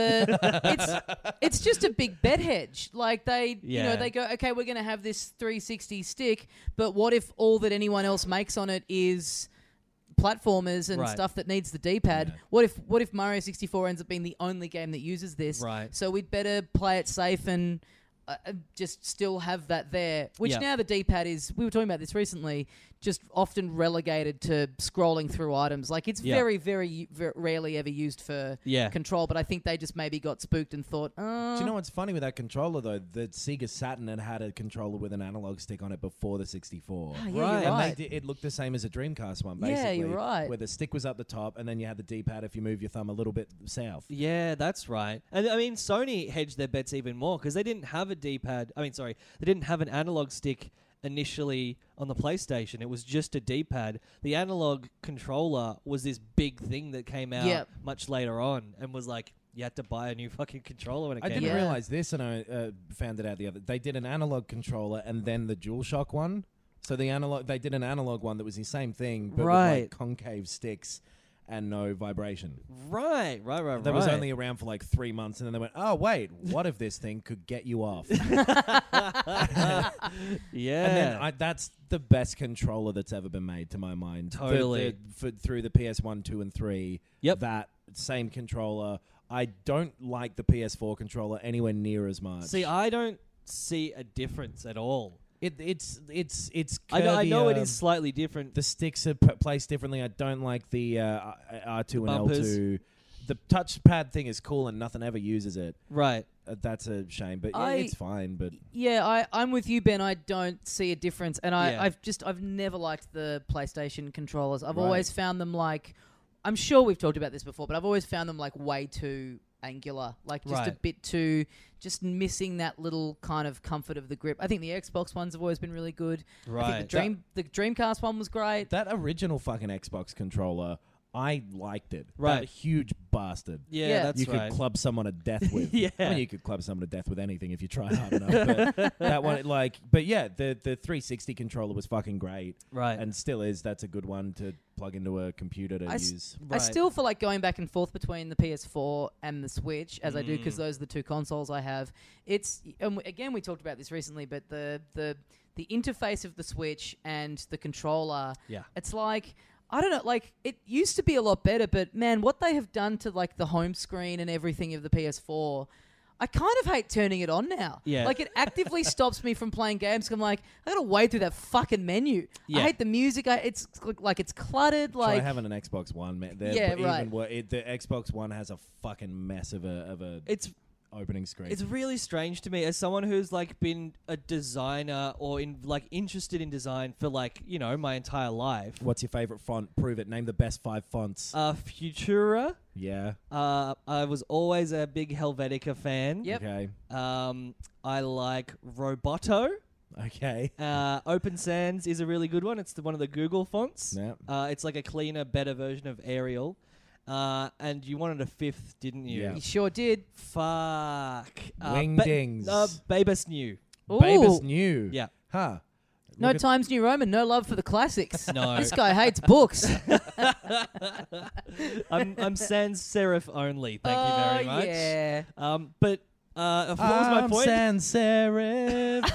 It's just a big bet hedge. Like they go, okay, we're going to have this 360 stick, but what if all that anyone else makes on it is platformers and Right. stuff that needs the D-pad? Yeah. What if Mario 64 ends up being the only game that uses this? Right. So we'd better play it safe and just still have that there. Which Yeah. now the D-pad is, we were talking about this recently, just often relegated to scrolling through items. Like it's Yeah. very, very rarely ever used for Yeah. control, but I think they just maybe got spooked and thought, Do you know what's funny with that controller, though? The Sega Saturn had a controller with an analog stick on it before the 64. yeah, you're Right. And right. it looked the same as a Dreamcast one, Yeah, basically. you're right. Where the stick was up the top, and then you had the D-pad if you move your thumb a little bit south. Yeah, that's right. And I mean, Sony hedged their bets even more because they didn't have a D-pad. They didn't have an analog stick initially on the PlayStation. It was just a D-pad. The analog controller was this big thing that came out Yep. much later on and was like, you had to buy a new fucking controller when it I came didn't out. realize this, and I found it out the other. They did an analog controller and then the DualShock one. So they did an analog one that was the same thing, but with Right. like concave sticks and no vibration. Right. That was only around for like 3 months, and then they went, "Oh wait, what if this thing could get you off?" Yeah. And then that's the best controller that's ever been made, to my mind. Totally. Through the PS1, 2, and 3. Yep. That same controller. I don't like the PS4 controller anywhere near as much. See, I don't see a difference at all. It's I know it curvier. is slightly different. The sticks are placed differently. I don't like the R2 and bumpers. L2. The touchpad thing is cool, and nothing ever uses it. Right. That's a shame, but yeah, I- it's fine. But Yeah, I'm with you, Ben. I don't see a difference, and Yeah. I've never liked the PlayStation controllers. I've Right. always found them like, I'm sure we've talked about this before, but I've always found them like way too angular, like just a Right. bit too, just missing that little kind of comfort of the grip. I think the Xbox ones have always been really good. I Right. think the Dreamcast one was great. that original fucking Xbox controller, I liked it. Right. That huge bastard. Yeah, Yeah. that's you right. could club someone to death with. Yeah. I mean, you could club someone to death with anything if you try hard enough. But that one, but yeah, the 360 controller was fucking great. Right. And still is. That's a good one to plug into a computer to s- use. I Right. still feel like going back and forth between the PS4 and the Switch, as I do, because those are the two consoles I have. It's again, we talked about this recently, but the interface of the Switch and the controller, Yeah. it's like, I don't know, like it used to be a lot better, but man, what they have done to like the home screen and everything of the PS4. I kind of hate turning it on now. Yeah. Like, it actively stops me from playing games. 'Cause I'm like, I gotta wade through that fucking menu. Yeah. I hate the music. It's like it's cluttered. Try Like, having an Xbox One, man. Yeah, right. The Xbox One has a fucking mess of a It's opening screen. It's really strange to me as someone who's like been a designer or interested in design for my entire life. What's your favorite font? Prove it. Name the best 5 fonts. Futura. Yeah. I was always a big Helvetica fan. Yep. Okay. I like Roboto. Okay. Open Sans is a really good one. It's one of the Google fonts. Yep. It's like a cleaner, better version of Arial. And you wanted a fifth, didn't you? Yeah. you sure did. Fuck. Wingdings. Babus New. Babus Ooh. New. Yeah. Huh. No Look at- Times New Roman, no love for the classics. No. This guy hates books. I'm sans serif only. Thank you very much. Yeah. But what was my point? Sans serif.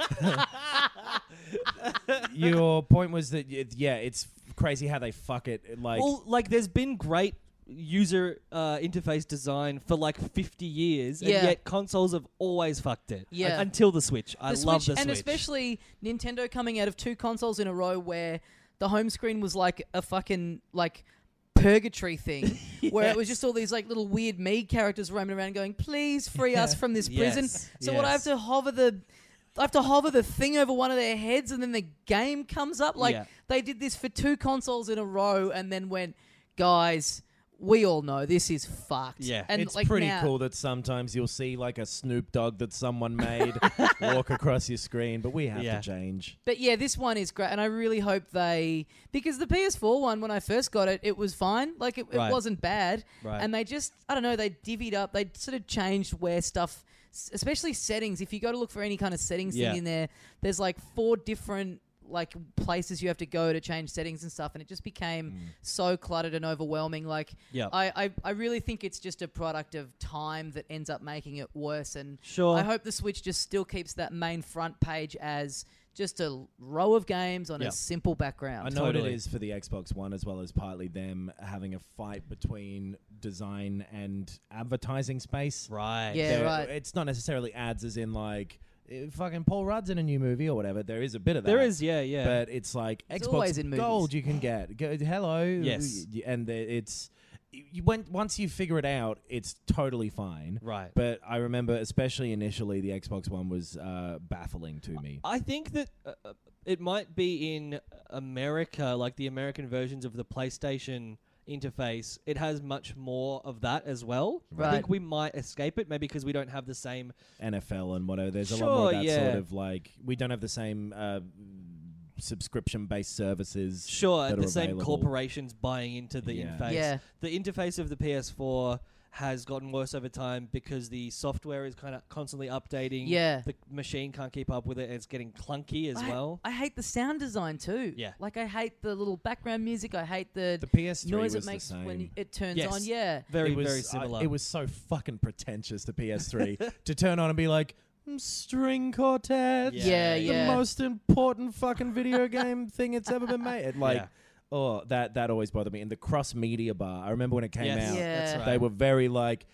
Your point was that it's crazy how they fuck it. Like, Well, there's been great user interface design for 50 years, Yeah. and yet consoles have always fucked it. Yeah. Until the Switch. I The love Switch, the and Switch. especially Nintendo coming out of 2 consoles in a row where the home screen was like a fucking purgatory thing, where it was just all these little weird me characters roaming around going, "Please free us from this prison." Yes, So what I have yes. to hover the thing over one of their heads, and then the game comes up. Yeah. They did this for 2 consoles in a row, and then went, "Guys, we all know this is fucked." Yeah. and it's pretty now, cool that sometimes you'll see a Snoop Dogg that someone made walk across your screen, but we have Yeah. to change. But yeah, this one is great, and I really hope because the PS4 one, when I first got it, it was fine. It Right. wasn't bad. Right. And they just, I don't know, they divvied up, they sort of changed where stuff, especially settings. If you go to look for any kind of settings Yeah. thing in there, there's 4 different places you have to go to change settings and stuff, and it just became so cluttered and overwhelming. Yeah. I really think it's just a product of time that ends up making it worse. And Sure. I hope the Switch just still keeps that main front page as just a row of games on Yeah. a simple background. I know what Totally. it is for the Xbox One, as well as partly them having a fight between design and advertising space. Right. Yeah. right. It's not necessarily ads as in fucking Paul Rudd's in a new movie or whatever. There is a bit of that. There is, yeah. But it's It's Xbox always in movies. Gold you can get. Hello. Yes. And once you figure it out, it's totally fine. Right. But I remember, especially initially, the Xbox One was baffling to me. I think that it might be in America, the American versions of the PlayStation interface, it has much more of that as well. I Right. think we might escape it, maybe because we don't have the same... NFL and whatever. There's a lot Sure, more of that yeah. sort of we don't have the same subscription-based services. Sure, that the are same available. corporations buying into the Yeah. interface. Yeah. The interface of the PS4 has gotten worse over time because the software is kind of constantly updating. Yeah. The machine can't keep up with it, and it's getting clunky as well. I hate the sound design too. Yeah. Like I hate the little background music. I hate the PS3 noise was it makes the same. when it turns Yes. on. Yeah. Very, It was, very similar. it was so fucking pretentious, the PS3, to turn on and be like, string quartets. Yeah, yeah. The most important fucking video game thing it's ever been made. Like, Yeah. oh, that always bothered me. And the cross-media bar, I remember when it came Yes, out, Yeah. that's right. they were very like,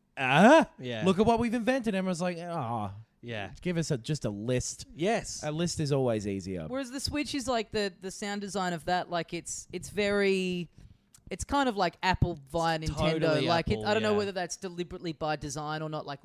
Yeah. look at what we've invented. Everyone's like, Yeah. give us just a list. Yes. A list is always easier. Whereas the Switch is like the sound design of that, like it's very, it's kind of like Apple via It's Nintendo. totally Like Apple, I don't know yeah. whether that's deliberately by design or not. Like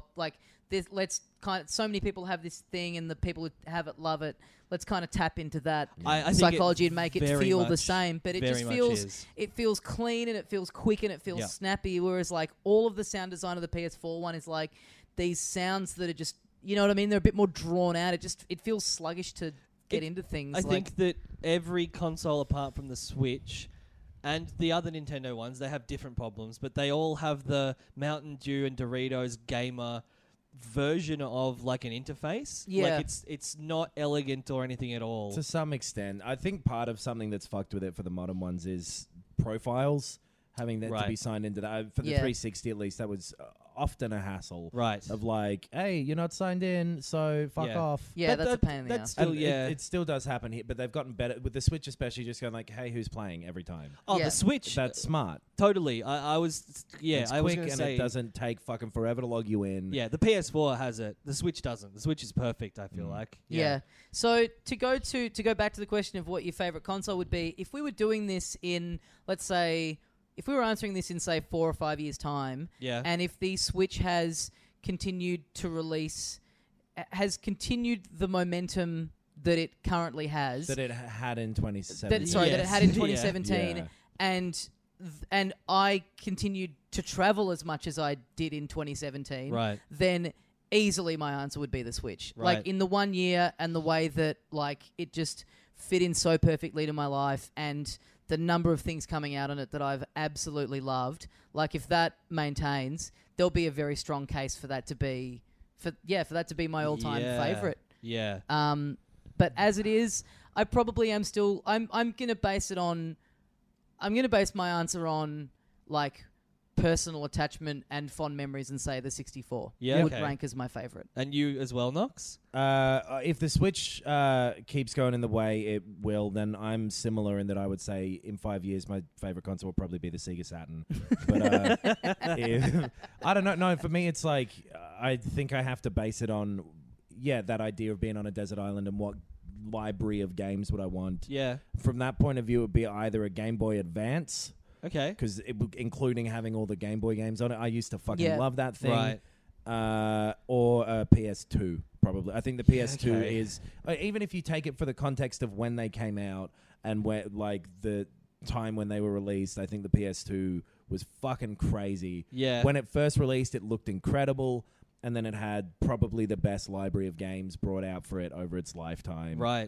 let's kind of, so many people have this thing, and the people who have it love it. Let's kind of tap into that I think psychology it and make it very feel the much- same. But it very just much feels is. it feels clean and it feels quick and it feels Yeah. snappy. Whereas like all of the sound design of the PS4 one is like these sounds that are just, you know what I mean? They're a bit more drawn out. It feels sluggish to get into things. I like, think that every console apart from the Switch and the other Nintendo ones, they have different problems, but they all have the Mountain Dew and Doritos gamer version of like an interface. Yeah. Like it's not elegant or anything at all. To some extent. I think part of something that's fucked with it for the modern ones is profiles, having that to Right. be signed into that. For the Yeah. 360 at least, that was often a hassle. Right. Of like, hey, you're not signed in, so fuck Yeah. off. yeah, But that's a pain in the that's ass. still And it still does happen here, but they've gotten better with the Switch, especially. Just going like, "Hey, who's playing?" every time. Oh, Yeah. the Switch. That's smart. Totally. I was It's I was quick going to and say it doesn't take fucking forever to log you in. Yeah, the PS4 has it. The Switch doesn't. The Switch is perfect, I feel like. Yeah. So to go back to the question of what your favorite console would be, if we were doing this in, let's say, if we were answering this in say 4 or 5 years time, Yeah. and if the Switch has continued to release, has continued the momentum that it currently has, That it had in 2017. that it Yes. had in Yeah. 2017, Yeah. and I continued to travel as much as I did in 2017, Right. then easily my answer would be the Switch. Right. Like in the 1 year and the way that like it just fit in so perfectly to my life and the number of things coming out on it that I've absolutely loved. Like if that maintains, there'll be a very strong case for that to be for that to be my all-time favorite. Yeah. But as it is, I probably am still. I'm gonna base it on. I'm gonna base my answer on like personal attachment and fond memories, and say the 64 Yeah, would okay. rank as my favorite. And you as well, Knox? If the Switch keeps going in the way it will, then I'm similar in that I would say in 5 years my favorite console will probably be the Sega Saturn. But I don't know. No, for me it's like I think I have to base it on that idea of being on a desert island and what library of games would I want. Yeah. From that point of view, it would be either a Game Boy Advance, Okay. because including having all the Game Boy games on it, I used to fucking Yeah. love that thing. Right. Or a PS2, probably. I think the PS2 Okay. is even if you take it for the context of when they came out and where like the time when they were released, I think the PS2 was fucking crazy. Yeah. When it first released, it looked incredible, and then it had probably the best library of games brought out for it over its lifetime. Right.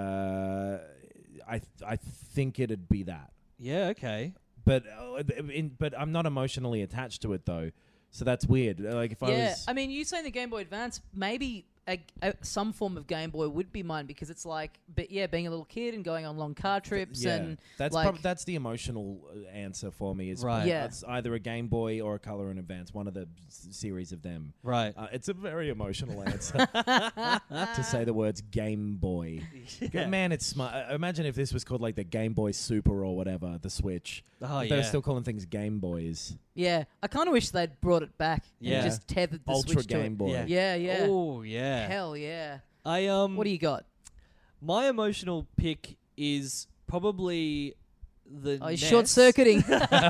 I think it'd be that. Yeah, okay. But but I'm not emotionally attached to it though, so that's weird. Like if I was, I mean, you saying the Game Boy Advance, maybe some form of Game Boy would be mine because it's like, being a little kid and going on long car trips and that's like, that's the emotional answer for me. Is Right. Yeah. It's either a Game Boy or a Color in Advance, one of the series of them. Right. It's a very emotional answer to say the words Game Boy. Man, it's smart. Imagine if this was called like the Game Boy Super or whatever, the Switch. Oh, If They're yeah. still calling things Game Boys. yeah, I kind of wish they'd brought it back Yeah. and just tethered the Ultra Switch to Game it. Boy. Yeah. Yeah. Oh, yeah. Hell yeah. What What do you got? My emotional pick is probably the Oh, you're NES. short-circuiting.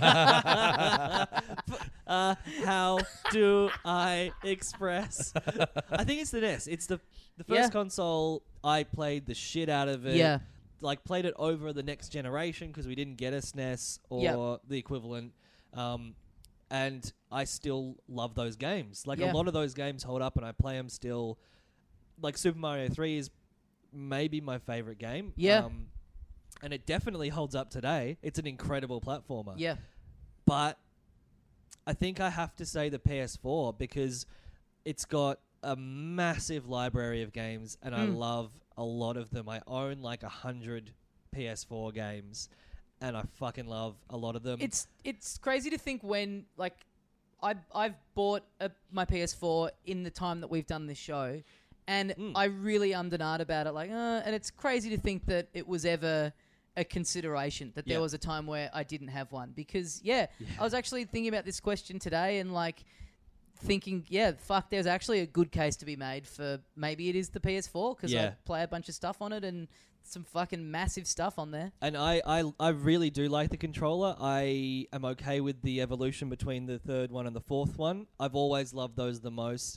How do I express? I think it's the NES. It's the first Yeah. console I played the shit out of it. Yeah. Like played it over the next generation because we didn't get a SNES or Yep. the equivalent. And I still love those games. Like Yeah. a lot of those games hold up and I play them still. Like Super Mario 3 is maybe my favorite game. Yeah. And it definitely holds up today. It's an incredible platformer. Yeah. But I think I have to say the PS4 because it's got a massive library of games, and I love a lot of them. I own like 100 PS4 games, and I fucking love a lot of them. It's crazy to think when like I've bought my PS4 in the time that we've done this show, and I really ummed and ahed about it. Like, and it's crazy to think that it was ever a consideration that there was a time where I didn't have one because I was actually thinking about this question today and like thinking, there's actually a good case to be made for maybe it is the PS4 because I play a bunch of stuff on it and some fucking massive stuff on there. And I really do like the controller. I am okay with the evolution between the third one and the fourth one. I've always loved those the most.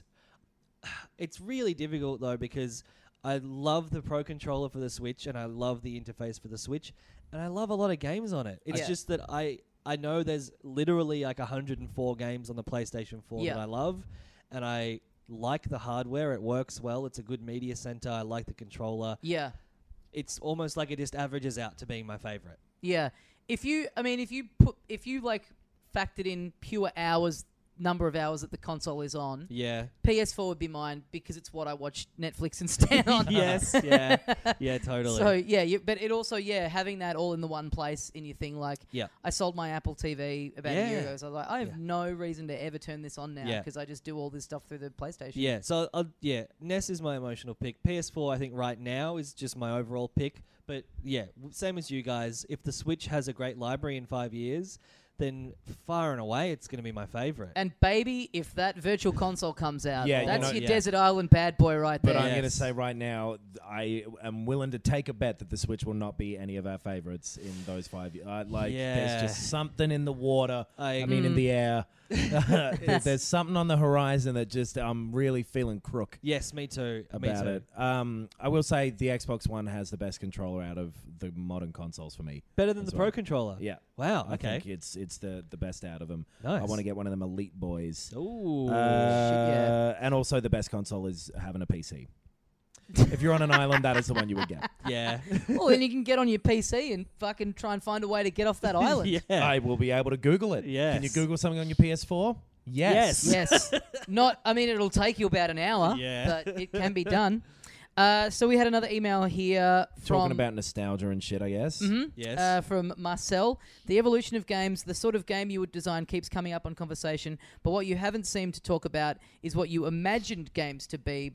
It's really difficult though because I love the Pro Controller for the Switch and I love the interface for the Switch and I love a lot of games on it. It's just that I know there's literally like 104 games on the PlayStation 4 that I love, and I like the hardware. It works well. It's a good media center. I like the controller. Yeah. It's almost like it just averages out to being my favorite. Yeah. If you like factored in pure number of hours that the console is on, PS4 would be mine because it's what I watch Netflix instead on. Yes, yeah, totally. So but it also having that all in the one place in your thing. Like, I sold my Apple TV about a year ago, so I was like, I have no reason to ever turn this on now because I just do all this stuff through the PlayStation. Yeah, so NES is my emotional pick. PS4, I think right now is just my overall pick. But same as you guys. If the Switch has a great library in 5 years, then far and away it's going to be my favorite. And baby, if that Virtual Console comes out, that's your Desert Island bad boy right there. But I'm going to say right now, I am willing to take a bet that the Switch will not be any of our favorites in those 5 years. There's just something in the water. I mean, in the air. There's something on the horizon that just I'm really feeling crook. Yes, me too. About it. I will say the Xbox One has the best controller out of the modern consoles for me. Better than the Pro Controller? Yeah. Wow, I okay. think it's the best out of them. Nice. I want to get one of them Elite boys. Ooh. And also the best console is having a PC. If you're on an island, that is the one you would get. Yeah. Well, then you can get on your PC and fucking try and find a way to get off that island. I will be able to Google it. Yes. Can you Google something on your PS4? Yes. It'll take you about an hour, but it can be done. So we had another email here from... Talking about nostalgia and shit, I guess. Mm-hmm. Yes. From Marcel. The evolution of games, the sort of game you would design keeps coming up on conversation, but what you haven't seemed to talk about is what you imagined games to be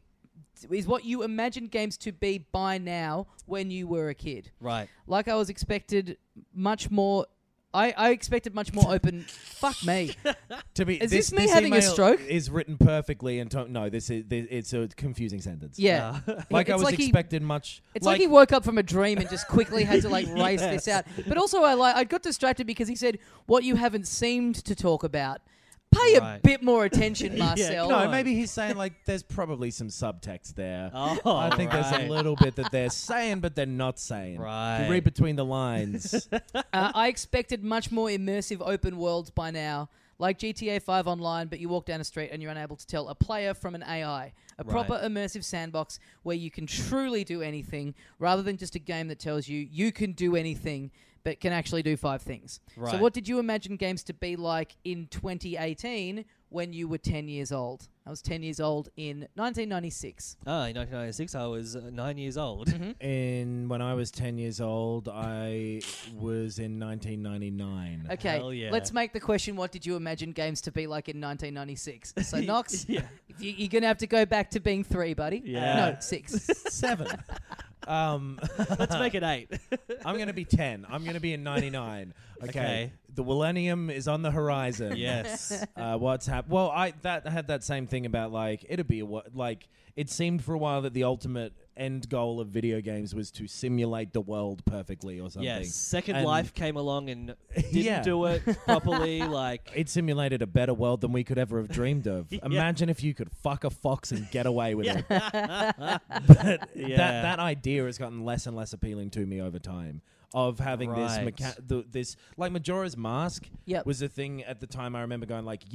by now when you were a kid. Right. Like I expected much more... I expected much more open... Fuck me. Is this me having a stroke? Is written perfectly and it's a confusing sentence. Yeah. Expected much... It's like he woke up from a dream and just quickly had to race this out. But also I got distracted because he said, what you haven't seemed to talk about. Pay a bit more attention, Marcel. No, maybe he's saying there's probably some subtext there. I think there's a little bit that they're saying, but they're not saying. Right. You read between the lines. I expected much more immersive open worlds by now, like GTA 5 Online, but you walk down a street and you're unable to tell a player from an AI. A proper immersive sandbox where you can truly do anything, rather than just a game that tells you can do anything, but can actually do 5 things. Right. So what did you imagine games to be like in 2018 when you were 10 years old? I was 10 years old in 1996. In 1996, I was 9 years old. Mm-hmm. When I was 10 years old, I was in 1999. Okay, Hell yeah. Let's make the question, what did you imagine games to be like in 1996? So, Knox, you're going to have to go back to being 3, buddy. Yeah. No, 6. 7. Let's make it 8. I'm going to be 10. I'm going to be in 99. Okay. The millennium is on the horizon. Yes. What's happened? Well, I had that same thing about it'd be it seemed for a while that the ultimate end goal of video games was to simulate the world perfectly or something. Yes. Second Life came along and didn't do it properly. It simulated a better world than we could ever have dreamed of. Imagine if you could fuck a fox and get away with it. But that idea has gotten less and less appealing to me over time. Of having this Majora's Mask was a thing at the time. I remember going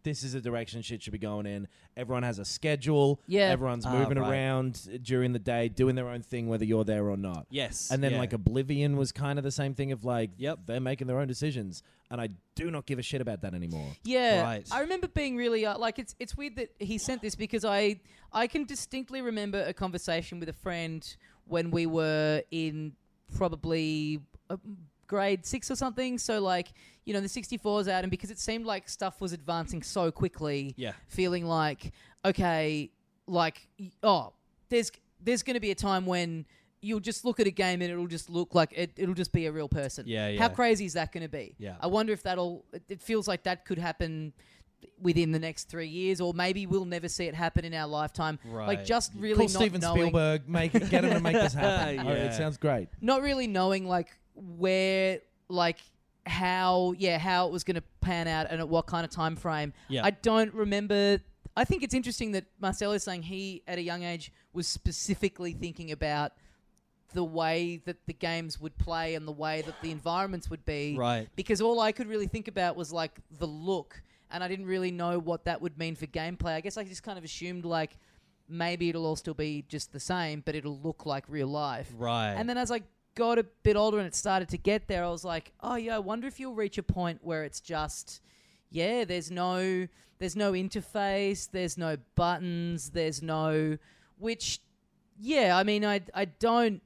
this is the direction shit should be going in. Everyone has a schedule. Yeah. Everyone's moving right. around during the day, doing their own thing, whether you're there or not. Yes. And then yeah. like Oblivion was kind of the same thing of like, Yep. they're making their own decisions. And I do not give a shit about that anymore. Yeah, Right. I remember being really like it's weird that he sent this because I can distinctly remember a conversation with a friend when we were in probably grade 6 or something. So like, you know, the 64's out, and because it seemed like stuff was advancing so quickly, Yeah. feeling like, okay, like, there's going to be a time when you'll just look at a game and it'll just look like it'll just be a real person. Yeah, yeah. How crazy is that going to be? Yeah. I wonder if it feels like that could happen within the next 3 years, or maybe we'll never see it happen in our lifetime. Right. Like just really Call not Steven knowing, Spielberg, get him to make this happen. Yeah. It sounds great. not really knowing like where, like how it was going to pan out and at what kind of time frame. Yeah. I don't remember. I think it's interesting that Marcel is saying he, at a young age, was specifically thinking about the way that the games would play and the way that the environments would be. Right. Because all I could really think about was like the look, and I didn't really know what that would mean for gameplay. I guess I just kind of assumed like maybe it'll all still be just the same, but it'll look like real life. Right. And then as I got a bit older and it started to get there, I was like, oh yeah, I wonder if you'll reach a point where it's just, yeah, there's no interface, there's no buttons, there's no, which, yeah, I mean, I don't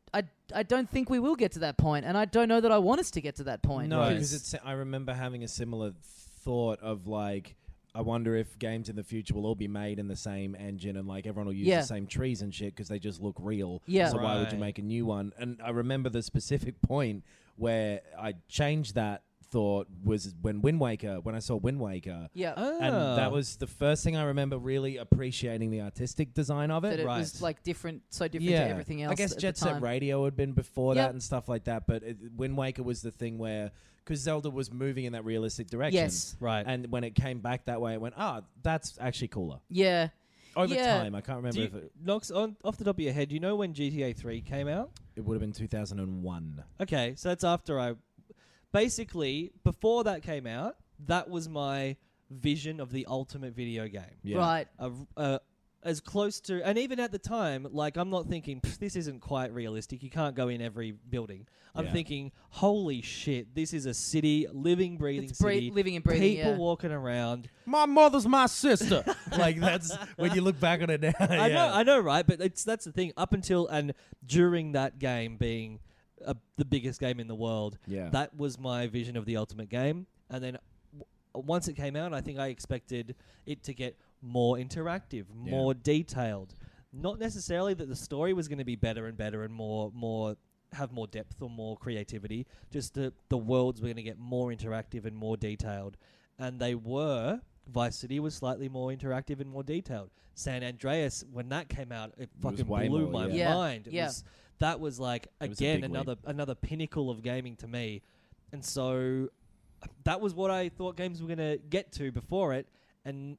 think we will get to that point, and I don't know that I want us to get to that point. No, because I remember having a similar thought of like, I wonder if games in the future will all be made in the same engine and like everyone will use Yeah. the same trees and shit because they just look real. Yeah. So why would you Right. make a new one? And I remember the specific point where I changed that thought was when I saw Wind Waker. Yeah. And that was the first thing I remember really appreciating the artistic design of it. That it Right. was like different to everything else. I guess at Jet the Set time. Radio had been before Yep. that and stuff like that, but Wind Waker was the thing where, because Zelda was moving in that realistic direction. Yes. Right. And when it came back that way, it went, that's actually cooler. Yeah. Over Yeah. time, I can't remember Do if you, Nox, off the top of your head, do you know when GTA 3 came out? it would have been 2001. Okay, so that's after basically, before that came out, that was my vision of the ultimate video game. Yeah. Right. As close to, and even at the time, like, I'm not thinking, this isn't quite realistic. You can't go in every building. I'm Yeah. thinking, holy shit, this is a city, living, breathing It's city. living and breathing, People yeah. walking around. My mother's my sister. Like, that's when you look back on it now. I know, right? But that's the thing. Up until and during that game being the biggest game in the world, Yeah. that was my vision of the ultimate game. And then once it came out, I think I expected it to get more interactive, more detailed. Not necessarily that the story was going to be better and better and more have more depth or more creativity. Just the worlds were going to get more interactive and more detailed. And they were. Vice City was slightly more interactive and more detailed. San Andreas, when that came out, it was fucking way blew more, my yeah. mind. Yeah. That was like, It was a again, big leap. another pinnacle of gaming to me. And so that was what I thought games were going to get to before it. And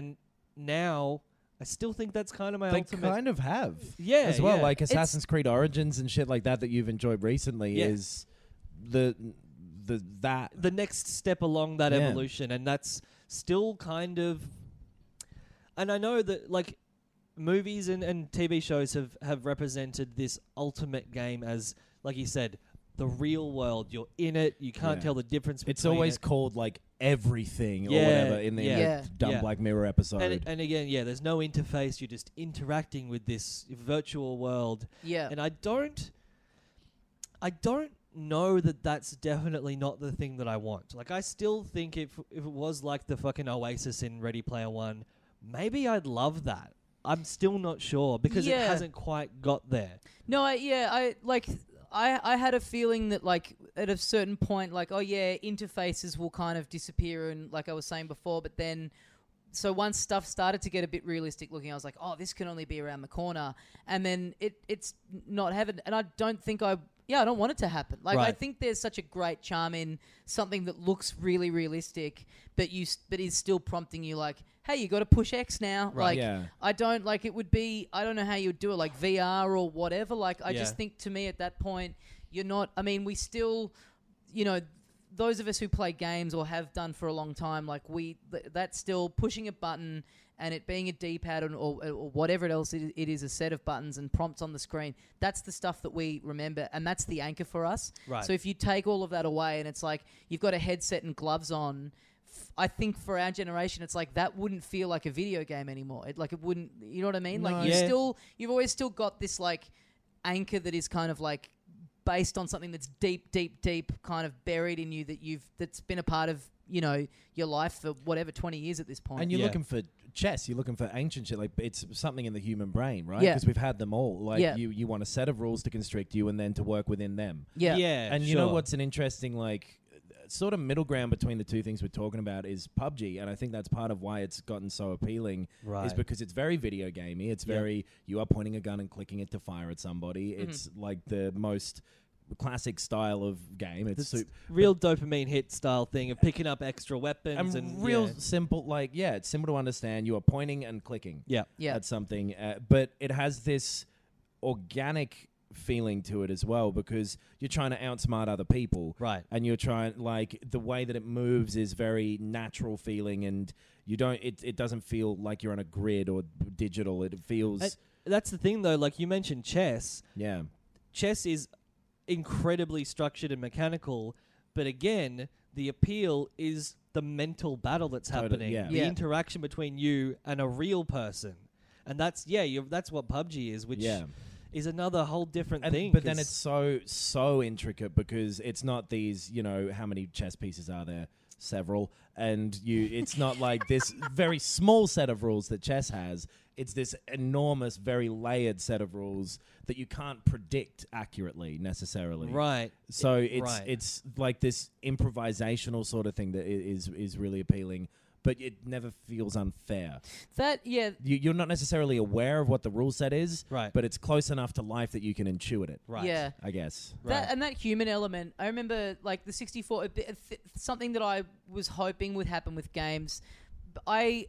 now I still think that's kind of my They ultimate. kind of have. Yeah, As well, yeah. like Assassin's Creed Origins and shit like that you've enjoyed recently Yeah. is that. the next step along that Yeah. evolution, and that's still kind of. And I know that like movies and TV shows have represented this ultimate game as, like you said, the real world. You're in it. You can't Yeah. tell the difference between It's always it. called like everything or Yeah, whatever in the yeah. dumb Yeah. Black Mirror episode. And again, yeah, there's no interface. You're just interacting with this virtual world. Yeah. And I don't know that that's definitely not the thing that I want. Like, I still think if it was like the fucking Oasis in Ready Player One, maybe I'd love that. I'm still not sure because it Yeah. hasn't quite got there. No, I had a feeling that like at a certain point, like, oh yeah, interfaces will kind of disappear, and like I was saying before, but then so once stuff started to get a bit realistic looking, I was like, oh, this can only be around the corner, and then it's not having, and I don't think I don't want it to happen. Like, I Right. think there's such a great charm in something that looks really realistic, but is still prompting you like, hey, you got to push X now. Right. Like, Yeah. I don't like it would be. I don't know how you would do it, like VR or whatever. Like, I Yeah. just think to me at that point, you're not. I mean, we still, you know, those of us who play games or have done for a long time, like that's still pushing a button and it being a D-pad or whatever else it is, a set of buttons and prompts on the screen. That's the stuff that we remember, and that's the anchor for us. Right. So if you take all of that away and it's like you've got a headset and gloves on, I think for our generation, it's like that wouldn't feel like a video game anymore. It wouldn't, you know what I mean? No. Like you've always still got this like anchor that is kind of like based on something that's deep, deep, deep kind of buried in you that's been a part of, you know, your life for whatever 20 years at this point. And you're looking for chess. You're looking for ancient shit. Like it's something in the human brain, right? Yeah. Because we've had them all. Like Yeah. you want a set of rules to constrict you and then to work within them. Yeah. Yeah, And you know sure. what's an interesting like sort of middle ground between the two things we're talking about is PUBG, and I think that's part of why it's gotten so appealing. Right. Is because it's very video gamey. It's very you are pointing a gun and clicking it to fire at somebody. It's like the most classic style of game. It's real dopamine hit style thing of picking up extra weapons and real simple. Like it's simple to understand. You are pointing and clicking. Yeah. At something, but it has this organic feeling to it as well because you're trying to outsmart other people, Right. And you're trying like the way that it moves is very natural feeling, and you don't. It doesn't feel like you're on a grid or digital. It feels. That's the thing though. Like you mentioned, chess. Yeah. Chess is incredibly structured and mechanical, but again, the appeal is the mental battle that's happening, yeah. the interaction between you and a real person, and that's that's what PUBG is, which is another whole different thing. But then it's so intricate because it's not these, you know, how many chess pieces are there? Several. And it's not like this very small set of rules that chess has. It's this enormous, very layered set of rules that you can't predict accurately necessarily. Right. So it's like this improvisational sort of thing that is really appealing. But it never feels unfair. You're not necessarily aware of what the rule set is, right? But it's close enough to life that you can intuit it, right? Yeah, I guess. And that human element. I remember like the 64. Something that I was hoping would happen with games. I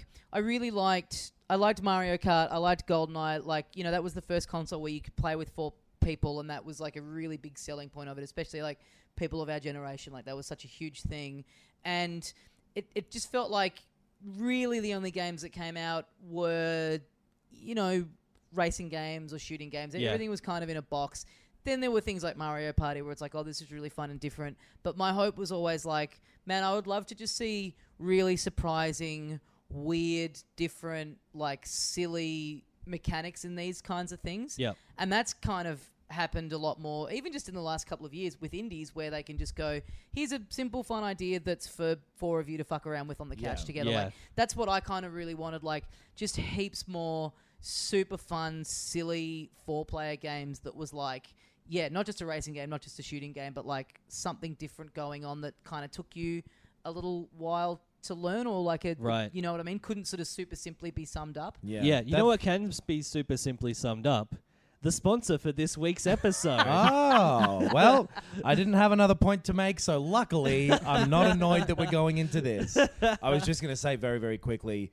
liked Mario Kart. I liked GoldenEye. Like, you know, that was the first console where you could play with 4 people, and that was like a really big selling point of it, especially like people of our generation. Like that was such a huge thing, and it just felt like really the only games that came out were, you know, racing games or shooting games. Everything was kind of in a box. Then there were things like Mario Party where it's like, oh, this is really fun and different. But my hope was always like, man, I would love to just see really surprising, weird, different, like silly mechanics in these kinds of things. Yeah. And that's kind of happened a lot more, even just in the last couple of years with indies where they can just go, here's a simple, fun idea that's for 4 of you to fuck around with on the couch together. Yeah. Like, that's what I kind of really wanted, like just heaps more super fun, silly 4-player games that was like, not just a racing game, not just a shooting game, but like something different going on that kind of took you a little while to learn, or like you know what I mean? Couldn't sort of super simply be summed up. Yeah. You know what can be super simply summed up? The sponsor for this week's episode. Oh, well, I didn't have another point to make, so luckily I'm not annoyed that we're going into this. I was just going to say very, very quickly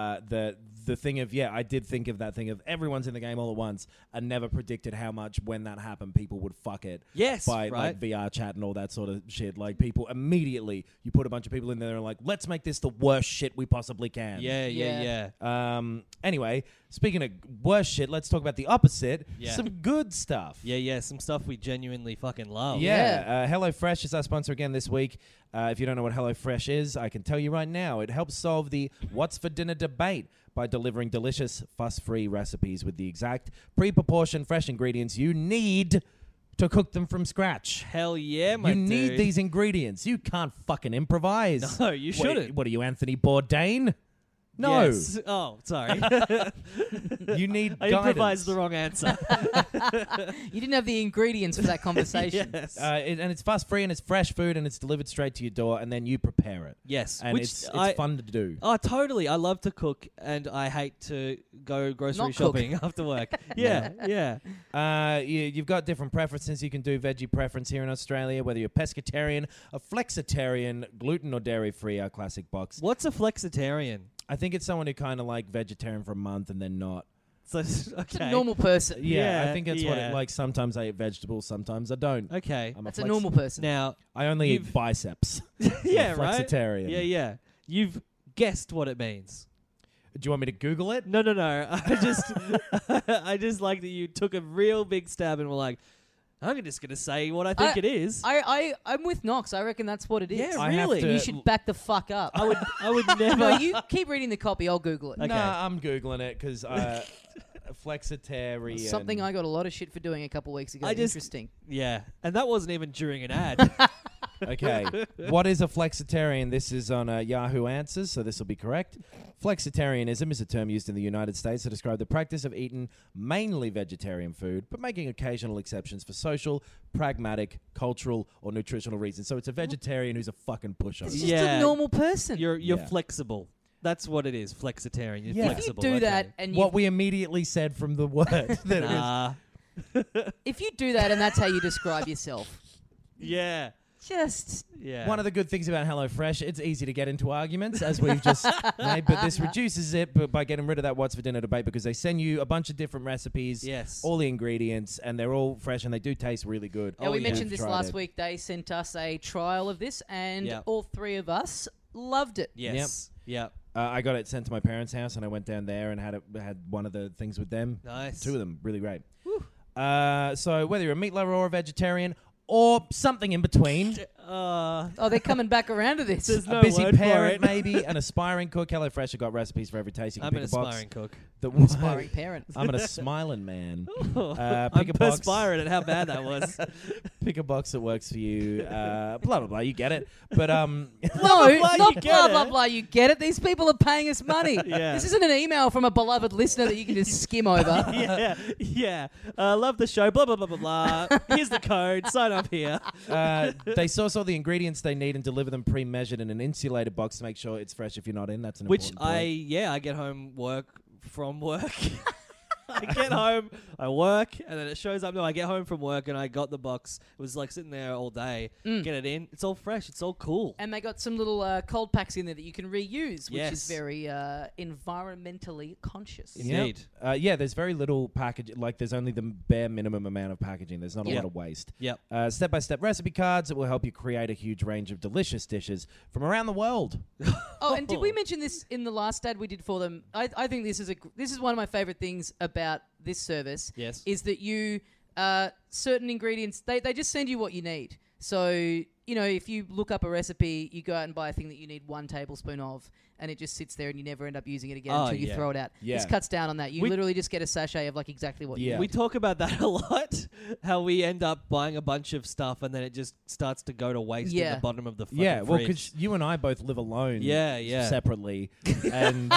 the thing of, I did think of that thing of everyone's in the game all at once and never predicted how much when that happened people would fuck it. Yes, by like VR chat and all that sort of shit. Like people immediately, you put a bunch of people in there and like, let's make this the worst shit we possibly can. Yeah. Anyway, speaking of worse shit, let's talk about the opposite. Yeah. Some good stuff. Yeah, some stuff we genuinely fucking love. HelloFresh is our sponsor again this week. If you don't know what HelloFresh is, I can tell you right now. It helps solve the what's for dinner debate by delivering delicious, fuss-free recipes with the exact pre-proportioned fresh ingredients you need to cook them from scratch. Hell yeah, my dude. You need these ingredients. You can't fucking improvise. No, you shouldn't. What are you, Anthony Bourdain? No. Yes. Oh, sorry. You need I guidance. improvised the wrong answer. You didn't have the ingredients for that conversation. Yes. And it's fuss-free and it's fresh food and it's delivered straight to your door and then you prepare it. Yes. And Which it's I- fun to do. Oh, totally. I love to cook, and I hate to go grocery Not cook. shopping after work. Yeah. You've got different preferences. You can do veggie preference here in Australia, whether you're pescatarian, a flexitarian, gluten or dairy-free, our classic box. What's a flexitarian? I think it's someone who kind of like vegetarian for a month and then not. So It's okay. a normal person. Yeah, Yeah, I think that's what yeah. it like. Sometimes I eat vegetables, sometimes I don't. Okay. I'm That's a normal person. Now, I only eat You've- biceps. yeah, I'm right. flexitarian. Yeah. You've guessed what it means. Do you want me to Google it? No. I just like that you took a real big stab and were like, I'm just gonna say what I think it is. I'm with Knox. I reckon that's what it is. Yeah, I have really. to- You should back the fuck up. I would never. No, you keep reading the copy. I'll Google it. Okay. Nah, I'm Googling it because flexitarian. Something I got a lot of shit for doing a couple weeks ago. I just- Interesting. Yeah, and that wasn't even during an ad. Okay. What is a flexitarian? This is on Yahoo Answers, so this will be correct. Flexitarianism is a term used in the United States to describe the practice of eating mainly vegetarian food, but making occasional exceptions for social, pragmatic, cultural, or nutritional reasons. So it's a vegetarian who's a fucking pushover. It's just Yeah. a normal person. You're Yeah. flexible. That's what it is. Flexitarian. You're Yeah. if you flexible. do okay. that and you What we immediately said from the word. that it is. Nah. if you do that and that's how you describe yourself, Yeah. just Yeah. One of the good things about HelloFresh, it's easy to get into arguments, as we've just made, but this reduces it by getting rid of that what's for dinner debate, because they send you a bunch of different recipes, Yes. all the ingredients, and they're all fresh, and they do taste really good. Yeah, we yeah. mentioned We've this tried last it. week. They sent us a trial of this, and Yep. all three of us loved it. Yes. Yep. I got it sent to my parents' house, and I went down there and had one of the things with them. Nice. Two of them, really great. So whether you're a meat lover or a vegetarian, or something in between, Oh, they're coming back around to this. There's no a busy word for parent it. maybe, an aspiring cook, HelloFresh have got recipes for every taste. You can I'm pick an a box. aspiring cook. The Aspiring parent. I'm an aspiring man. I'm Pick a box. perspiring at how bad that was. Pick a box that works for you. Blah blah blah. You get it. But No, blah, you not get blah, it. blah, blah. You get it? These people are paying us money. Yeah. This isn't an email from a beloved listener that you can just skim over. yeah. Love the show. Blah, blah, blah, blah, blah. Here's the code. Sign up here. they source all the ingredients they need and deliver them pre-measured in an insulated box to make sure it's fresh if you're not in. That's an Which important point. I get home from work. I get home, I work, and then it shows up. No, I get home from work and I got the box. It was like sitting there all day. Get it in. It's all fresh. It's all cool. And they got some little cold packs in there that you can reuse, which is Yes. very environmentally conscious. Indeed. Yeah, there's very little package. Like, there's only the bare minimum amount of packaging. There's not a Yep. lot of waste. Yep. Step-by-step recipe cards that will help you create a huge range of delicious dishes from around the world. Oh, and did we mention this in the last ad we did for them? I think this is one of my favorite things about this service. Yes. Is that you certain ingredients they just send you what you need. So if you look up a recipe, you go out and buy a thing that you need 1 tablespoon of, and it just sits there and you never end up using it again Oh, until you yeah. throw it out. Yeah. This cuts down on that. You We- literally just get a sachet of like exactly what you Yeah. need. We talk about that a lot. How we end up buying a bunch of stuff and then it just starts to go to waste in Yeah. the bottom of the fucking Yeah, well, fridge. because you and I both live alone. Yeah. Separately. And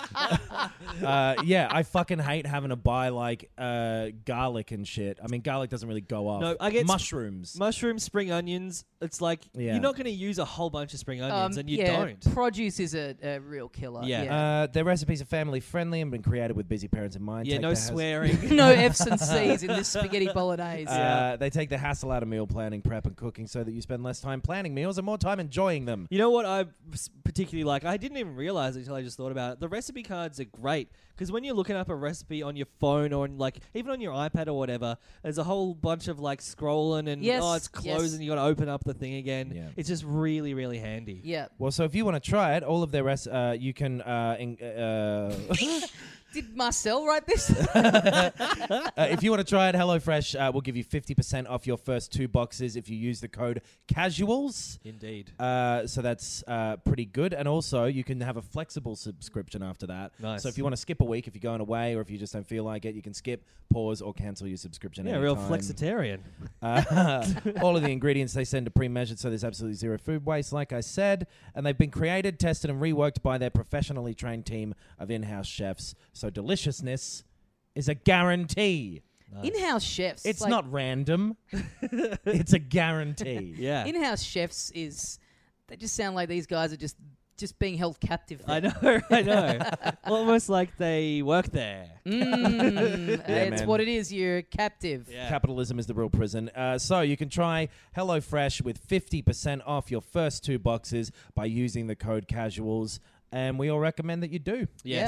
I fucking hate having to buy like garlic and shit. I mean, garlic doesn't really go off. No, I get mushrooms. Mushrooms, spring onions. It's like Yeah. you're not going to use a whole bunch of spring onions, and you yeah, don't. Produce is a real killer. Yeah. Their recipes are family friendly and been created with busy parents in mind. Yeah, Take no the has- swearing. No F's and C's in this spaghetti bolognese. They take the hassle out of meal planning, prep, and cooking so that you spend less time planning meals and more time enjoying them. You know what I particularly like? I didn't even realize it until I just thought about it. The recipe cards are great because when you're looking up a recipe on your phone or on, like even on your iPad or whatever, there's a whole bunch of like scrolling and Yes, it's closed yes. and you got to open up the thing again. Yeah. It's just really, really handy. Yeah. Well, so if you want to try it, all of their you can. Did Marcel write this? If you want to try it, HelloFresh will give you 50% off your first 2 boxes if you use the code CASUALS. Indeed. So that's pretty good. And also, you can have a flexible subscription after that. Nice. So if you want to skip a week, if you're going away, or if you just don't feel like it, you can skip, pause, or cancel your subscription. Yeah, real anytime. flexitarian. All of the ingredients they send are pre-measured, so there's absolutely zero food waste, like I said. And they've been created, tested, and reworked by their professionally trained team of in-house chefs. So deliciousness is a guarantee. In-house chefs. It's like, not random. It's a guarantee. Yeah. In-house chefs they just sound like these guys are just being held captive there. I know. Almost like they work there. It's man. what it is. You're captive. Yeah. Capitalism is the real prison. So you can try HelloFresh with 50% off your first 2 boxes by using the code CASUALS. And we all recommend that you do. Yes.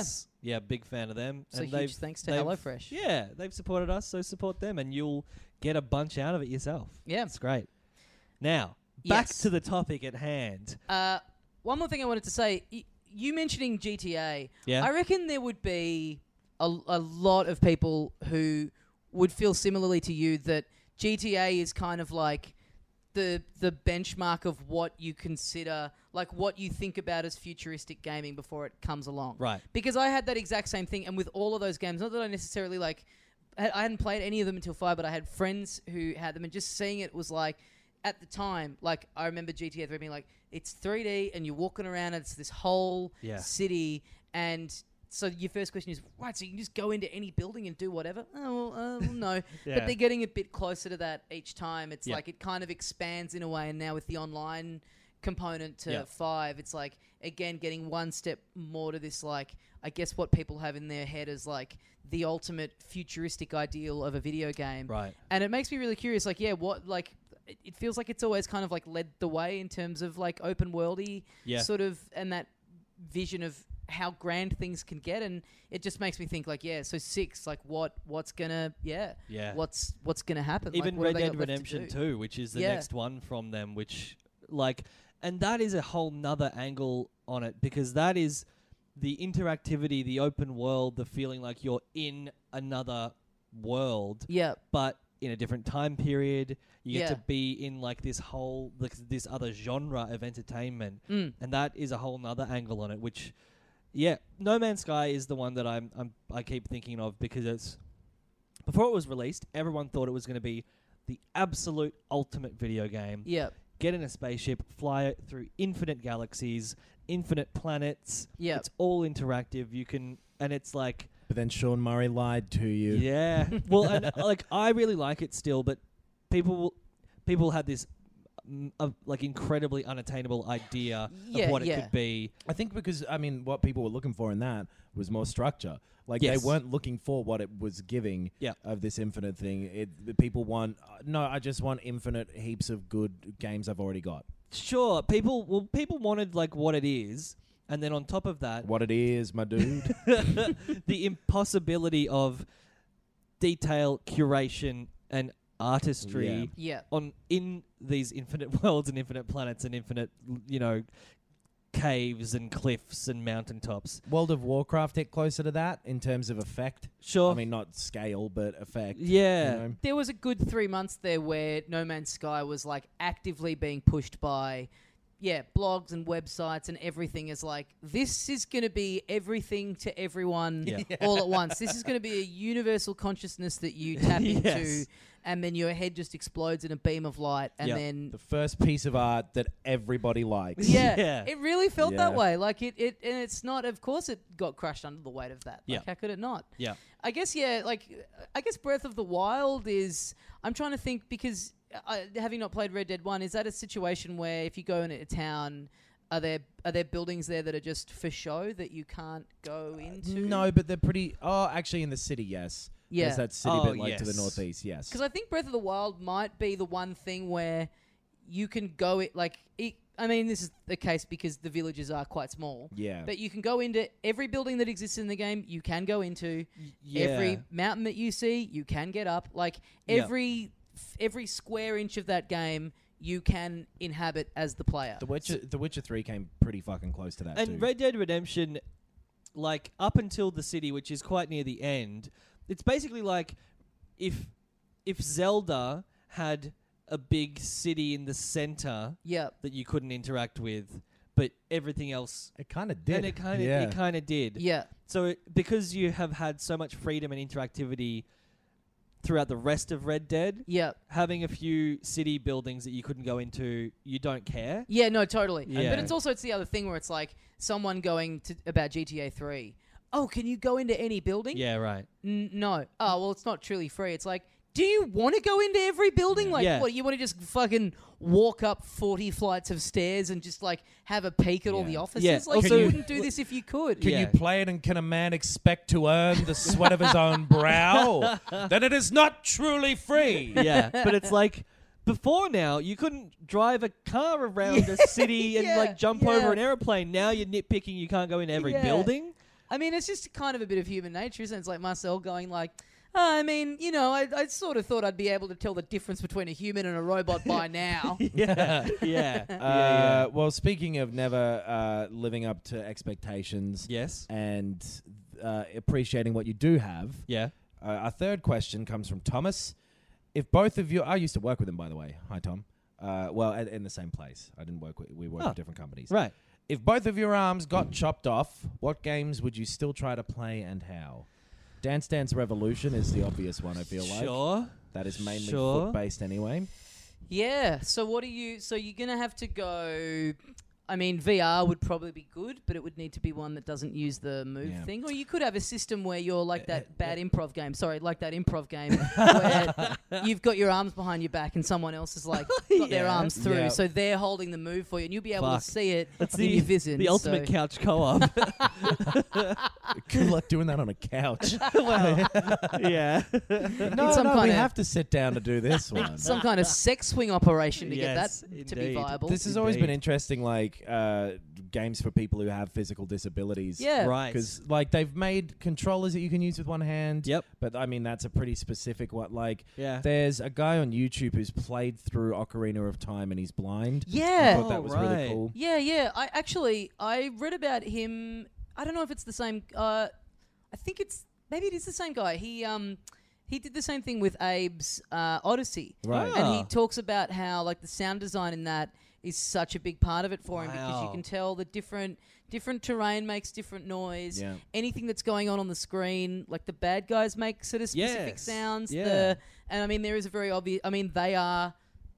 Yeah, big fan of them. So and huge thanks to they've- HelloFresh. Yeah, they've supported us, so support them, and you'll get a bunch out of it yourself. Yeah. It's great. Now, back Yes. to the topic at hand. One more thing I wanted to say. You mentioning GTA. Yeah. I reckon there would be a lot of people who would feel similarly to you that GTA is kind of like the benchmark of what you consider, like what you think about as futuristic gaming before it comes along. Right. Because I had that exact same thing, and with all of those games, not that I necessarily I hadn't played any of them until 5, but I had friends who had them, and just seeing it was like, at the time, like I remember GTA 3 being like, it's 3D and you're walking around and it's this whole city, and so your first question is, right, so you can just go into any building and do whatever? Oh, well, no. But they're getting a bit closer to that each time. It's like it kind of expands in a way, and now with the online component to 5, it's like, again, getting one step more to this, like, I guess what people have in their head is like the ultimate futuristic ideal of a video game. Right. And it makes me really curious, like, what, like, it feels like it's always kind of like led the way in terms of like open worldy sort of, and that vision of how grand things can get, and it just makes me think like, so 6, like what's gonna what's gonna happen? Even like, what have Red they Dead got left to Redemption do? 2, which is the next one from them, which like, and that is a whole nother angle on it, because that is the interactivity, the open world, the feeling like you're in another world, but in a different time period. You get to be in like this whole this other genre of entertainment, and that is a whole nother angle on it. Which, No Man's Sky is the one that I keep thinking of, because it's, before it was released, everyone thought it was going to be the absolute ultimate video game. Yeah. Get in a spaceship, fly it through infinite galaxies, infinite planets. Yeah. It's all interactive. You can, and it's like. But then Sean Murray lied to you. Yeah. Well, and like I really like it still, but people had this like incredibly unattainable idea of what it could be. I think because, I mean, what people were looking for in that was more structure. Like, they weren't looking for what it was giving of this infinite thing. People want, I just want infinite heaps of good games I've already got. Sure. People wanted like what it is. And then on top of that... What it is, my dude. The impossibility of detail, curation, and artistry in these infinite worlds and infinite planets and infinite, caves and cliffs and mountaintops. World of Warcraft hit closer to that in terms of effect. Sure. I mean, not scale, but effect. Yeah. There was a good 3 months there where No Man's Sky was like actively being pushed by... blogs and websites and everything is like, this is going to be everything to everyone all at once. This is going to be a universal consciousness that you tap into, and then your head just explodes in a beam of light, and then... The first piece of art that everybody likes. It really felt that way. Like, and it's not... Of course it got crushed under the weight of that. Like, how could it not? Yeah. I guess, I guess Breath of the Wild is... I'm trying to think, because... having not played Red Dead 1, is that a situation where if you go into a town, are there buildings there that are just for show that you can't go into? No, but they're pretty... Oh, actually in the city, yes. Yeah. There's that city bit like to the northeast, yes. Because I think Breath of the Wild might be the one thing where you can go... I mean, this is the case because the villages are quite small. Yeah. But you can go into every building that exists in the game, you can go into. Yeah. Every mountain that you see, you can get up. Like, every square inch of that game you can inhabit as the player. The Witcher 3 came pretty fucking close to that, and too. Red Dead Redemption, like, up until the city, which is quite near the end, it's basically like if Zelda had a big city in the center that you couldn't interact with, but everything else... It kind of did. And it kind of did. Yeah. So because you have had so much freedom and interactivity throughout the rest of Red Dead, having a few city buildings that you couldn't go into, you don't care. Yeah, no, totally. Yeah. But it's the other thing where it's like someone going to about GTA 3. Oh, can you go into any building? Yeah, right. No. Oh, well, it's not truly free. It's like, do you want to go into every building? Like, what, you want to just fucking walk up 40 flights of stairs and just, like, have a peek at all the offices? Yeah. Like, you wouldn't do this if you could. Can you play it, and can a man expect to earn the sweat of his own brow? Then it is not truly free. Yeah, but it's like... Before now, you couldn't drive a car around a city and like jump over an airplane. Now you're nitpicking you can't go in every building. I mean, it's just kind of a bit of human nature, isn't it? It's like Marcel going like, I mean, you know, I sort of thought I'd be able to tell the difference between a human and a robot by now. Yeah. Well, speaking of never living up to expectations, Yes. and appreciating what you do have, Yeah. our third question comes from Thomas. If both of you, I used to work with him, by the way. Hi, Tom. Well, in the same place. I didn't work with. We worked with different companies. Right. If both of your arms got chopped off, what games would you still try to play and how? Dance Dance Revolution is the obvious one, I feel like. Sure. That is mainly Sure. foot-based anyway. Yeah. So you're going to have to go... I mean, VR would probably be good, but it would need to be one that doesn't use the move thing. Or you could have a system where you're like that bad improv game. Sorry, like that improv game where you've got your arms behind your back and someone else has like got their arms through. Yeah. So they're holding the move for you and you'll be able Fuck. to see it That's in your vision. the ultimate couch co-op. Good luck doing that on a couch. Yeah. No, some we kinda- have to sit down to do this one. Some kind of sex swing operation to Yes, get that to be indeed. viable. This has always been Indeed. interesting, like games for people who have physical disabilities. Yeah. Right. Because like they've made controllers that you can use with one hand. Yep. But I mean that's a pretty specific one. Like Yeah. there's a guy on YouTube who's played through Ocarina of Time and he's blind. I Yeah. thought that was really right. cool. Yeah. I read about him. I don't know if it's the same. I think maybe it is the same guy. He did the same thing with Abe's Odyssey. Right. And he talks about how like the sound design in that is such a big part of it for him because you Wow. can tell the different terrain makes different noise. Yeah. Anything that's going on the screen, like the bad guys make sort of specific Yes. sounds. Yeah. And I mean there is a very obvious. I mean they are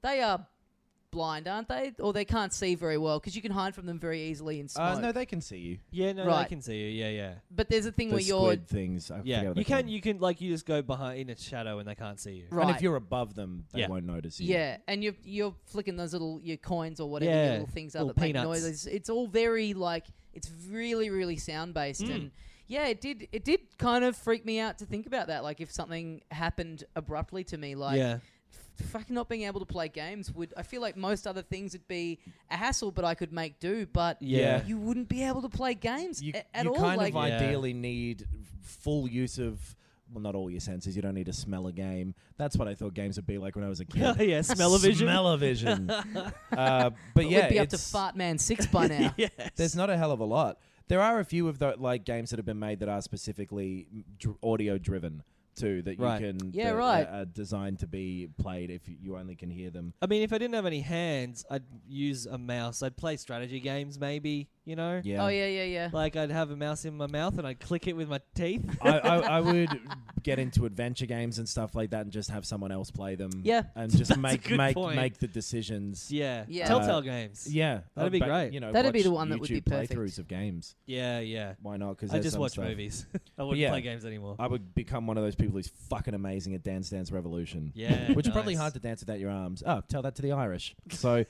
blind, aren't they? Or they can't see very well because you can hide from them very easily in smoke. No, they can see you. Yeah, no, Right. I can see you. Yeah. But there's a thing The where you're squid things. I Yeah. forget what You they call can, them. you can, like, you just go behind in a shadow and they can't see you. right. And if you're above them, they Yeah. won't notice you. Yeah, and you're flicking those your coins or whatever Yeah, your little things are little that make peanuts. noises. It's all very like it's really really sound based and yeah, it did kind of freak me out to think about that. Like if something happened abruptly to me, like Yeah. fucking not being able to play games would. I feel like most other things would be a hassle, but I could make do. But Yeah. you wouldn't be able to play games You, at you all. kind like of ideally need full use of, well, not all your senses. You don't need to smell a game. That's what I thought games would be like when I was a kid. Yeah, smell-o-vision. Smell-o-vision. But it yeah, would be up to it's- Fart Man 6 by now. Yes. There's not a hell of a lot. There are a few of the like games that have been made that are specifically audio driven too, that you Right. can Yeah, that right. are designed to be played if you only can hear them. I mean, if I didn't have any hands, I'd use a mouse. I'd play strategy games, maybe. You know. Yeah. Oh yeah. Like I'd have a mouse in my mouth and I'd click it with my teeth. I would get into adventure games and stuff like that and just have someone else play them. Yeah. And just a make good point. make the decisions. Yeah. Yeah. Telltale games. Yeah, That'd be but, great. You know, That'd be watch the one that would be YouTube perfect. playthroughs of games. Yeah. Why not? Because I just watch movies. I wouldn't yeah. play games anymore. I would become one of those people who's fucking amazing at Dance Dance Revolution. Yeah, Which is probably nice. hard to dance without your arms. Oh, tell that to the Irish. So,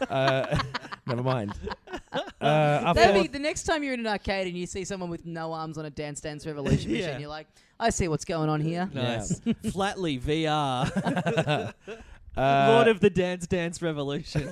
never mind. Our That'd be fourth- the next time you're in an arcade and you see someone with no arms on a Dance Dance Revolution Yeah. machine. You're like, I see what's going on here. Nice. Flatly VR. uh, Lord of the Dance Revolution.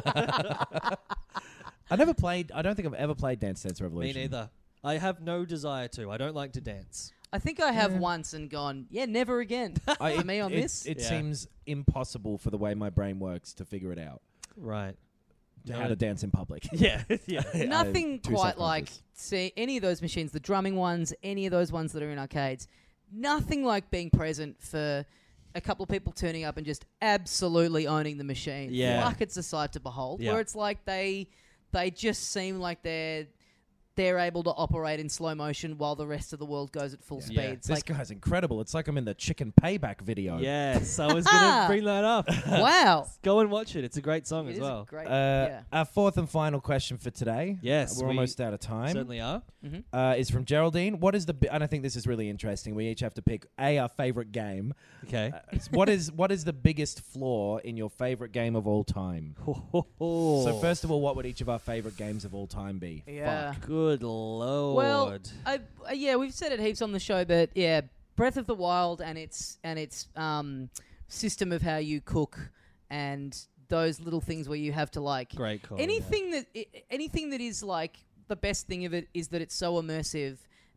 I never played. I don't think I've ever played Dance Dance Me Revolution. neither. I have no desire to. I don't like to dance. I think I have once and gone, yeah, never again. For me on this. It Yeah. seems impossible for the way my brain works to figure it out. Right. How to dance in public. Yeah. Yeah. Nothing too quite like self-conscious. see any of those machines, the drumming ones, any of those ones that are in arcades. Nothing like being present for a couple of people turning up and just absolutely owning the machine. Yeah. Fuck, it's a sight to behold. Yeah. Where it's like they just seem like they're able to operate in slow motion while the rest of the world goes at full speed. Yeah. It's This like, guy's incredible. It's like I'm in the Chicken Payback video. Yes, I was going to bring that up. wow. Go and watch it. It's a great song It as is well. great. Our fourth and final question for today. Yes, we're we almost out of time. Certainly are. Is from Geraldine. What is and I think this is really interesting. We each have to pick our favorite game. Okay. What is the biggest flaw in your favorite game of all time? So first of all, what would each of our favorite games of all time be? Yeah. Good lord. Well, yeah, we've said it heaps on the show, but yeah, Breath of the Wild and its system of how you cook and those little things where you have to like Great call. anything that is like the best thing of it is that it's so immersive,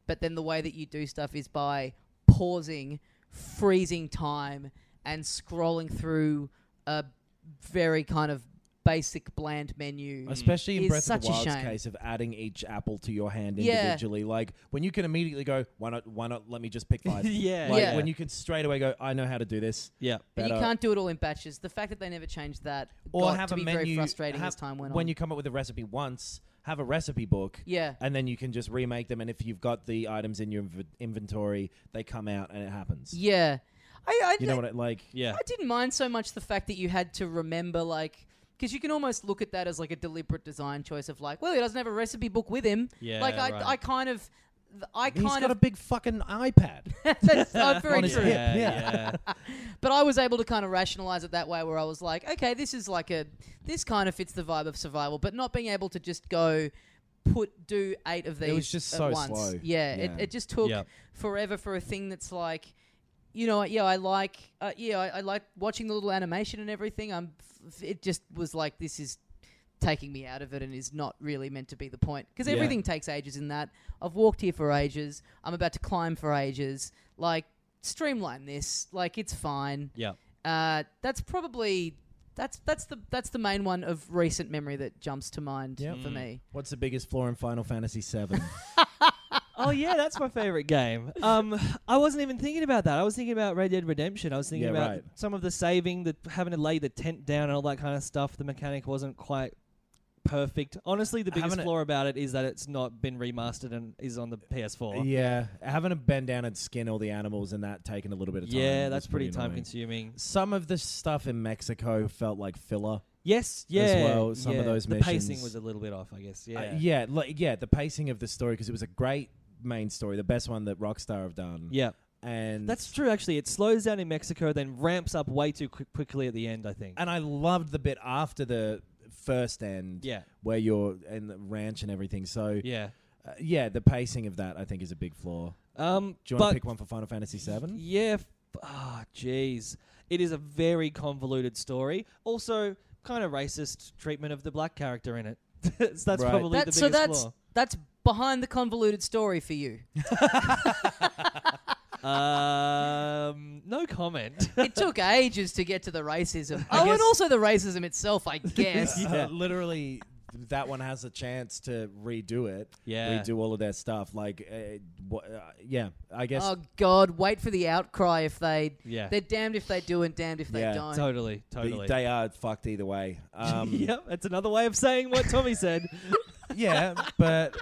but then the way that you do stuff is by pausing, freezing time, and scrolling through a very kind of basic bland menu. Especially in is Breath of such the a Wild's shame. case of adding each apple to your hand Yeah. individually. Like, when you can immediately go, why not let me just pick 5? Yeah. Like, Yeah. when you can straight away go, I know how to do this. Yeah. But you better. can't do it all in batches. The fact that they never changed that Or got have to a be menu. very frustrating as time went on. When you come up with a recipe once, have a recipe book. Yeah. And then you can just remake them. And if you've got the items in your inventory, they come out and it happens. Yeah. I You know what it like? Yeah. I didn't mind so much the fact that you had to remember, like, because you can almost look at that as like a deliberate design choice of like, well, he doesn't have a recipe book with him. Yeah, Like, right. I kind of. He's got a big fucking iPad. That's very on his true. hip. Yeah. But I was able to kind of rationalize it that way, where I was like, okay, this is like this kind of fits the vibe of survival, but not being able to just go do 8 of these. was just at so once. slow. Yeah, Yeah. It just took Yep. forever for a thing that's like, you know, I like, I like watching the little animation and everything. It just was like, this is taking me out of it and is not really meant to be the point, because Yeah. everything takes ages in that. I've walked here for ages. I'm about to climb for ages. Like, streamline this. Like, it's fine. Yeah. That's probably that's the main one of recent memory that jumps to mind for me. What's the biggest flaw in Final Fantasy VII? Oh yeah, that's my favorite game. I wasn't even thinking about that. I was thinking about Red Dead Redemption. I was thinking Yeah, about right. some of the saving, having to lay the tent down and all that kind of stuff. The mechanic wasn't quite perfect. Honestly, the biggest Having it- flaw about it is that it's not been remastered and is on the PS4. Yeah, having to bend down and skin all the animals and that taking a little bit of time. Yeah, was that's pretty time annoying. consuming. Some of the stuff in Mexico felt like filler. Yes, yeah. well, some of those the missions. pacing was a little bit off, I guess. Yeah. Yeah, the pacing of the story, because it was a great main story, the best one that Rockstar have done. Yeah. And That's true, actually. It slows down in Mexico, then ramps up way too quickly at the end, I think. And I loved the bit after the first end, Yeah. where you're in the ranch and everything. So Yeah. The pacing of that I think is a big flaw. Do you want to pick one for Final Fantasy VII? Yeah. Jeez. It is a very convoluted story. Also, kind of racist treatment of the black character in it. That's Right. probably the biggest flaw. That's behind the convoluted story for you. No comment. It took ages to get to the racism. I And guess- also the racism itself, I guess. Yeah. Literally, that one has a chance to redo it. Yeah. Redo all of their stuff. Like, I guess. Oh God! Wait for the outcry if they. Yeah. They're damned if they do and damned if they Yeah, don't. Totally. They are fucked either way. Yep, that's another way of saying what Tommy said. Yeah, but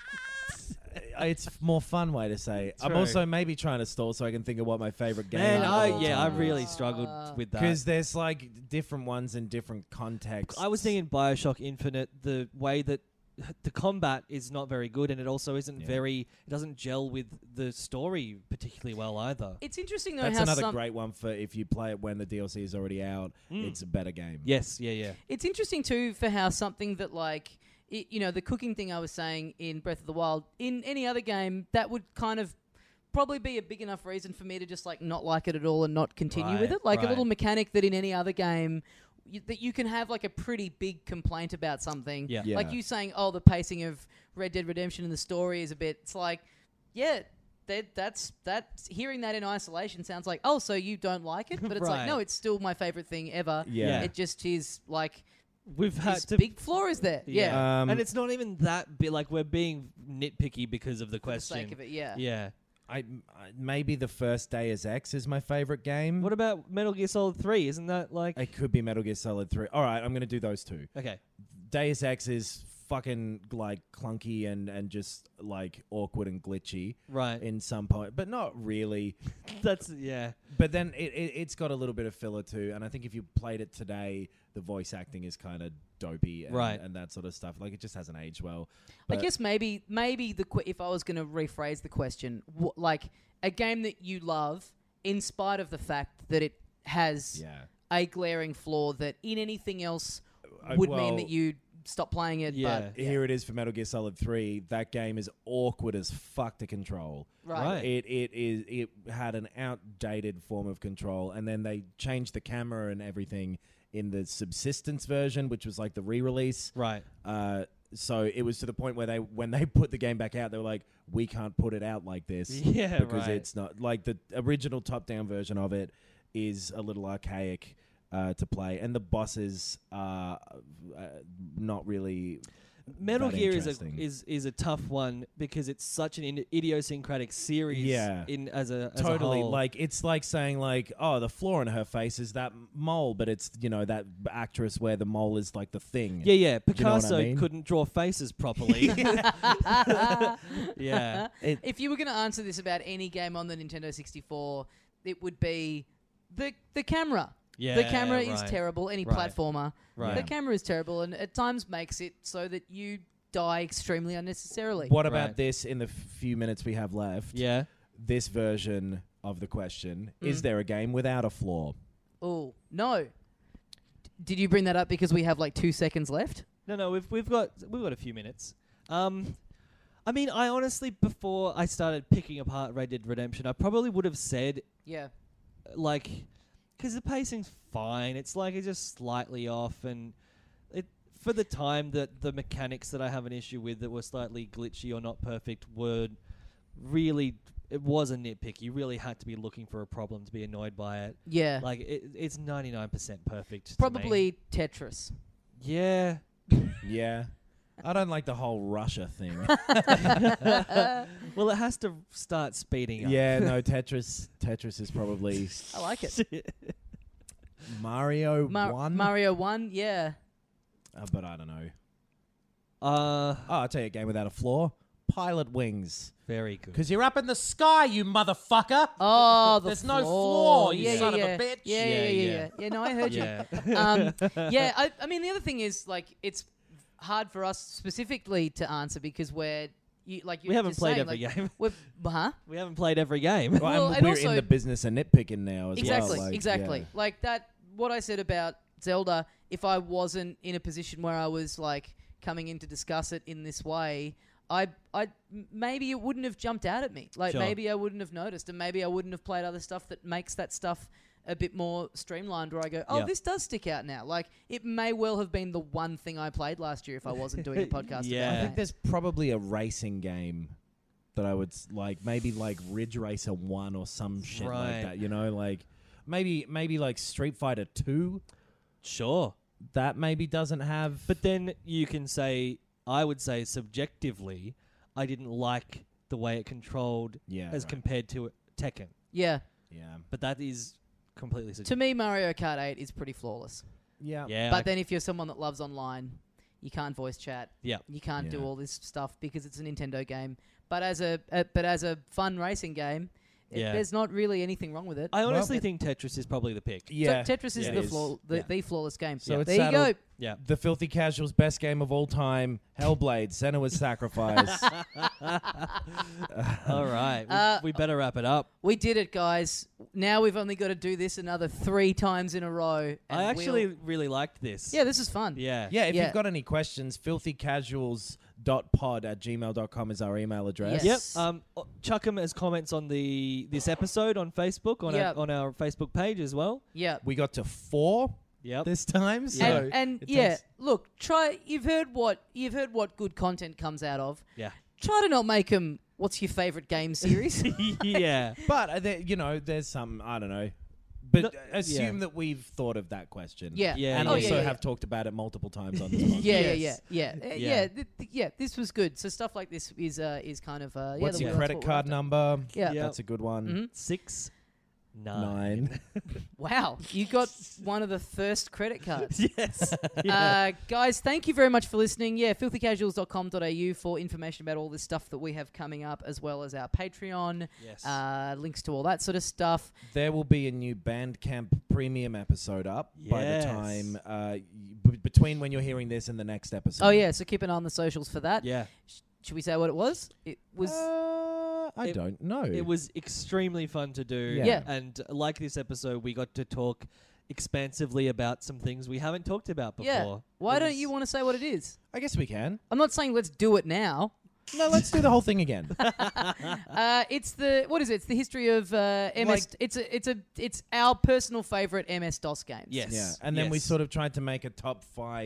it's more fun way to say. I'm True. also maybe trying to stall so I can think of what my favorite game Man, is. I really struggled with that. Because there's like different ones in different contexts. I was thinking Bioshock Infinite, the way that the combat is not very good, and it also isn't it doesn't gel with the story particularly well either. It's interesting though That's how another great one for if you play it when the DLC is already out. It's a better game. Yes, yeah. It's interesting too for how something that like the cooking thing I was saying in Breath of the Wild, in any other game that would kind of probably be a big enough reason for me to just like not like it at all and not continue with Right, it. Like a right. little mechanic that in any other game that you can have like a pretty big complaint about something. Yeah. Yeah. Like you saying, oh, the pacing of Red Dead Redemption and the story is a bit. It's like, yeah. That's hearing that in isolation sounds like, oh, so you don't like it, but it's like, Right. no, it's still my favorite thing ever. Yeah. It just is like We've had this to big flaw is there. Yeah. and it's not even that bit. Like we're being nitpicky because of the For the question. sake of it, yeah. Yeah. I maybe the first Deus Ex is my favorite game. What about Metal Gear Solid 3? Isn't that like It could be Metal Gear Solid 3. All right, I'm going to do those two. okay? Deus Ex is fucking like clunky and just like awkward and glitchy Right. in some point, but not really. That's yeah. But then it's got a little bit of filler too, and I think if you played it today, the voice acting is kind of dopey and, Right. and that sort of stuff. Like it just hasn't aged well. I But guess maybe if I was going to rephrase the question, like a game that you love, in spite of the fact that it has yeah, a glaring flaw that in anything else I- would mean well, that you stop playing it. Yeah. But here it is for Metal Gear Solid 3. That game is awkward as fuck to control. Right. It had an outdated form of control, and then they changed the camera and everything in the subsistence version, which was like the re-release. Right. So it was to the point where when they put the game back out, they were like, we can't put it out like this. Yeah, because right. it's not like the original top-down version of it is a little archaic to play, and the bosses are not really. Metal that Gear interesting. is a tough one because it's such an idiosyncratic series. Yeah. As a Totally, whole. like it's like saying like, oh, the flaw in her face is that mole, but it's that actress where the mole is like the thing. Yeah. Do you know what I Picasso mean? couldn't draw faces properly. Yeah. If you were going to answer this about any game on the Nintendo 64, it would be the camera. Yeah, the camera is right. terrible. Any Right. platformer, Right. the camera is terrible, and at times makes it so that you die extremely unnecessarily. What about Right. this in the few minutes we have left? Yeah. This version of the question: Mm. Is there a game without a flaw? Oh no! Did you bring that up because we have like 2 seconds left? No, we've got a few minutes. I mean, I honestly, before I started picking apart Red Dead Redemption, I probably would have said, Yeah. like, because the pacing's fine. It's like it's just slightly off, and for the time that the mechanics that I have an issue with that were slightly glitchy or not perfect were really, it was a nitpick. You really had to be looking for a problem to be annoyed by it. Yeah. Like it's 99% perfect. to me. Probably Tetris. Yeah. Yeah. I don't like the whole Russia thing. Well, it has to start speeding up. Yeah, no, Tetris is probably I like it. Mario 1. Mario 1, yeah. But I don't know. Uh, Oh, I'll tell you a game without a flaw. Pilot Wings. very good. Because you're up in the sky, you motherfucker. Oh, the There's no floor. floor, you yeah, son yeah, of a yeah. bitch. Yeah. Yeah, no, I heard you. Yeah. Yeah, I mean, the other thing is, like, it's hard for us specifically to answer because we're, you We haven't just played saying, every like, game. Huh? We haven't played every game. Well, and and we're also- in the business of nitpicking now as Exactly, well. Like, exactly. yeah. Like that, what I said about Zelda, if I wasn't in a position where I was, like, coming in to discuss it in this way, I maybe it wouldn't have jumped out at me. Like, Sure. maybe I wouldn't have noticed, and maybe I wouldn't have played other stuff that makes that stuff a bit more streamlined, where I go, oh, Yeah. this does stick out now. Like, it may well have been the one thing I played last year if I wasn't doing a podcast Yeah. about I think it. there's probably a racing game that I would like, maybe like Ridge Racer 1 or some shit Right. like that, you know, like maybe like Street Fighter 2 Sure. that maybe doesn't have. But then you can say, I would say subjectively, I didn't like the way it controlled Yeah, as right. compared to Tekken. Yeah. yeah, But that is completely To subjective. me, Mario Kart 8 is pretty flawless. yeah, Yeah. But then if you're someone that loves online, you can't voice chat. Yeah. You can't do Yeah. all this stuff because it's a Nintendo game. But as a fun racing game, Yeah. there's not really anything wrong with it. I honestly think Tetris is probably the pick. yeah. So Tetris is yeah, the it is. the, Yeah. the flawless game. So it's there you saddled- go. Yeah. The Filthy Casual's best game of all time, Hellblade, Senua's Sacrifice. All right. We better wrap it up. We did it, guys. Now we've only got to do this another 3 times in a row. and I actually really liked this. yeah, this is fun. Yeah. Yeah, if Yeah. you've got any questions, filthycasuals.pod@gmail.com is our email address. Yes. Yep. Chuck them as comments on this episode on Facebook, Yep. on our Facebook page as well. Yeah. We got to 4 Yep. this time. So And it yeah, takes- look, try. You've heard what good content comes out of. Yeah. Try to not make them. What's your favorite game series? Yeah. But there's some, I don't know. But No, assume yeah. that we've thought of that question. Yeah. Yeah, And yeah, also yeah. have talked about it multiple times on this podcast. Yeah. Yeah. Yeah. This was good. So stuff like this is kind of. What's the your that's credit what we're card after. number? Yeah. Yeah. That's a good one. 6, 9. 9. Wow, you got one of the first credit cards. Yes. Guys, thank you very much for listening. Yeah, filthycasuals.com.au for information about all this stuff that we have coming up, as well as our Patreon, Yes. links to all that sort of stuff. There will be a new Bandcamp premium episode up by the Yes. time between when you're hearing this and the next episode. Oh, yeah, so keep an eye on the socials for that. Yeah. Should we say what it was? It was... I don't know. It was extremely fun to do. Yeah. And like this episode, we got to talk expansively about some things we haven't talked about before. yeah. Why It don't was- you want to say what it is? I guess we can. I'm not saying let's do it now. No, let's do the whole thing again. It's the what is it? It's the history of MS. It's our personal favorite MS DOS games. Yes. Yeah, and then we Yes. sort of tried to make a top 5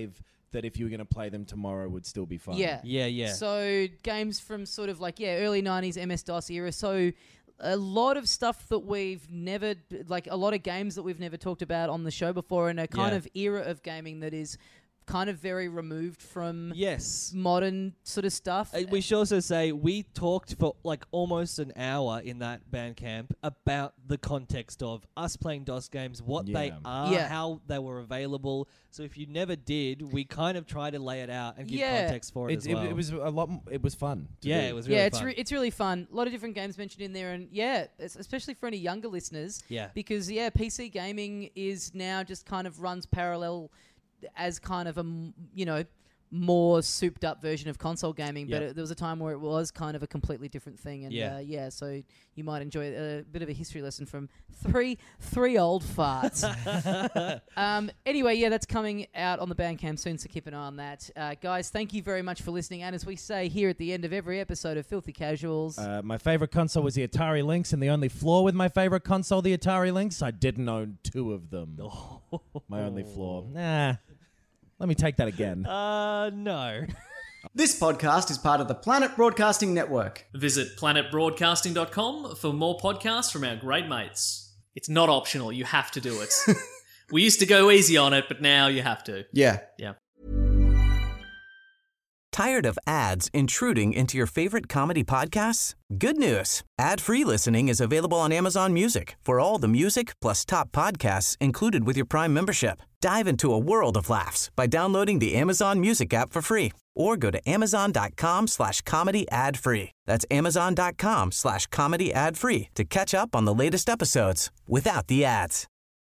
that if you were going to play them tomorrow would still be fun. Yeah. Yeah. So games from sort of like, early 90s MS-DOS era. So a lot of stuff that we've never, like a lot of games that we've never talked about on the show before, and a kind of era of gaming that is kind of very removed from modern sort of stuff. We should also say we talked for like almost an hour in that Bandcamp about the context of us playing DOS games, what they are, how they were available. So if you never did, we kind of try to lay it out and give context for it as well. It was a lot. It was fun. It was really fun. It's really fun. A lot of different games mentioned in there, and especially for any younger listeners. Because PC gaming is now just kind of runs parallel as kind of a more souped up version of console gaming, but there was a time where it was kind of a completely different thing, and so you might enjoy a bit of a history lesson from three old farts. Anyway, that's coming out on the Bandcamp soon, so keep an eye on that. Guys, thank you very much for listening, and as we say here at the end of every episode of Filthy Casuals, my favorite console was the Atari Lynx, and the only flaw with my favorite console, the Atari Lynx, I didn't own 2 of them. My only flaw. Nah. Let me take that again. No. This podcast is part of the Planet Broadcasting Network. Visit planetbroadcasting.com for more podcasts from our great mates. It's not optional, you have to do it. We used to go easy on it, but now you have to. Yeah. Tired of ads intruding into your favorite comedy podcasts? Good news. Ad-free listening is available on Amazon Music for all the music plus top podcasts included with your Prime membership. Dive into a world of laughs by downloading the Amazon Music app for free or go to amazon.com/comedy ad-free. That's amazon.com/comedy ad-free to catch up on the latest episodes without the ads.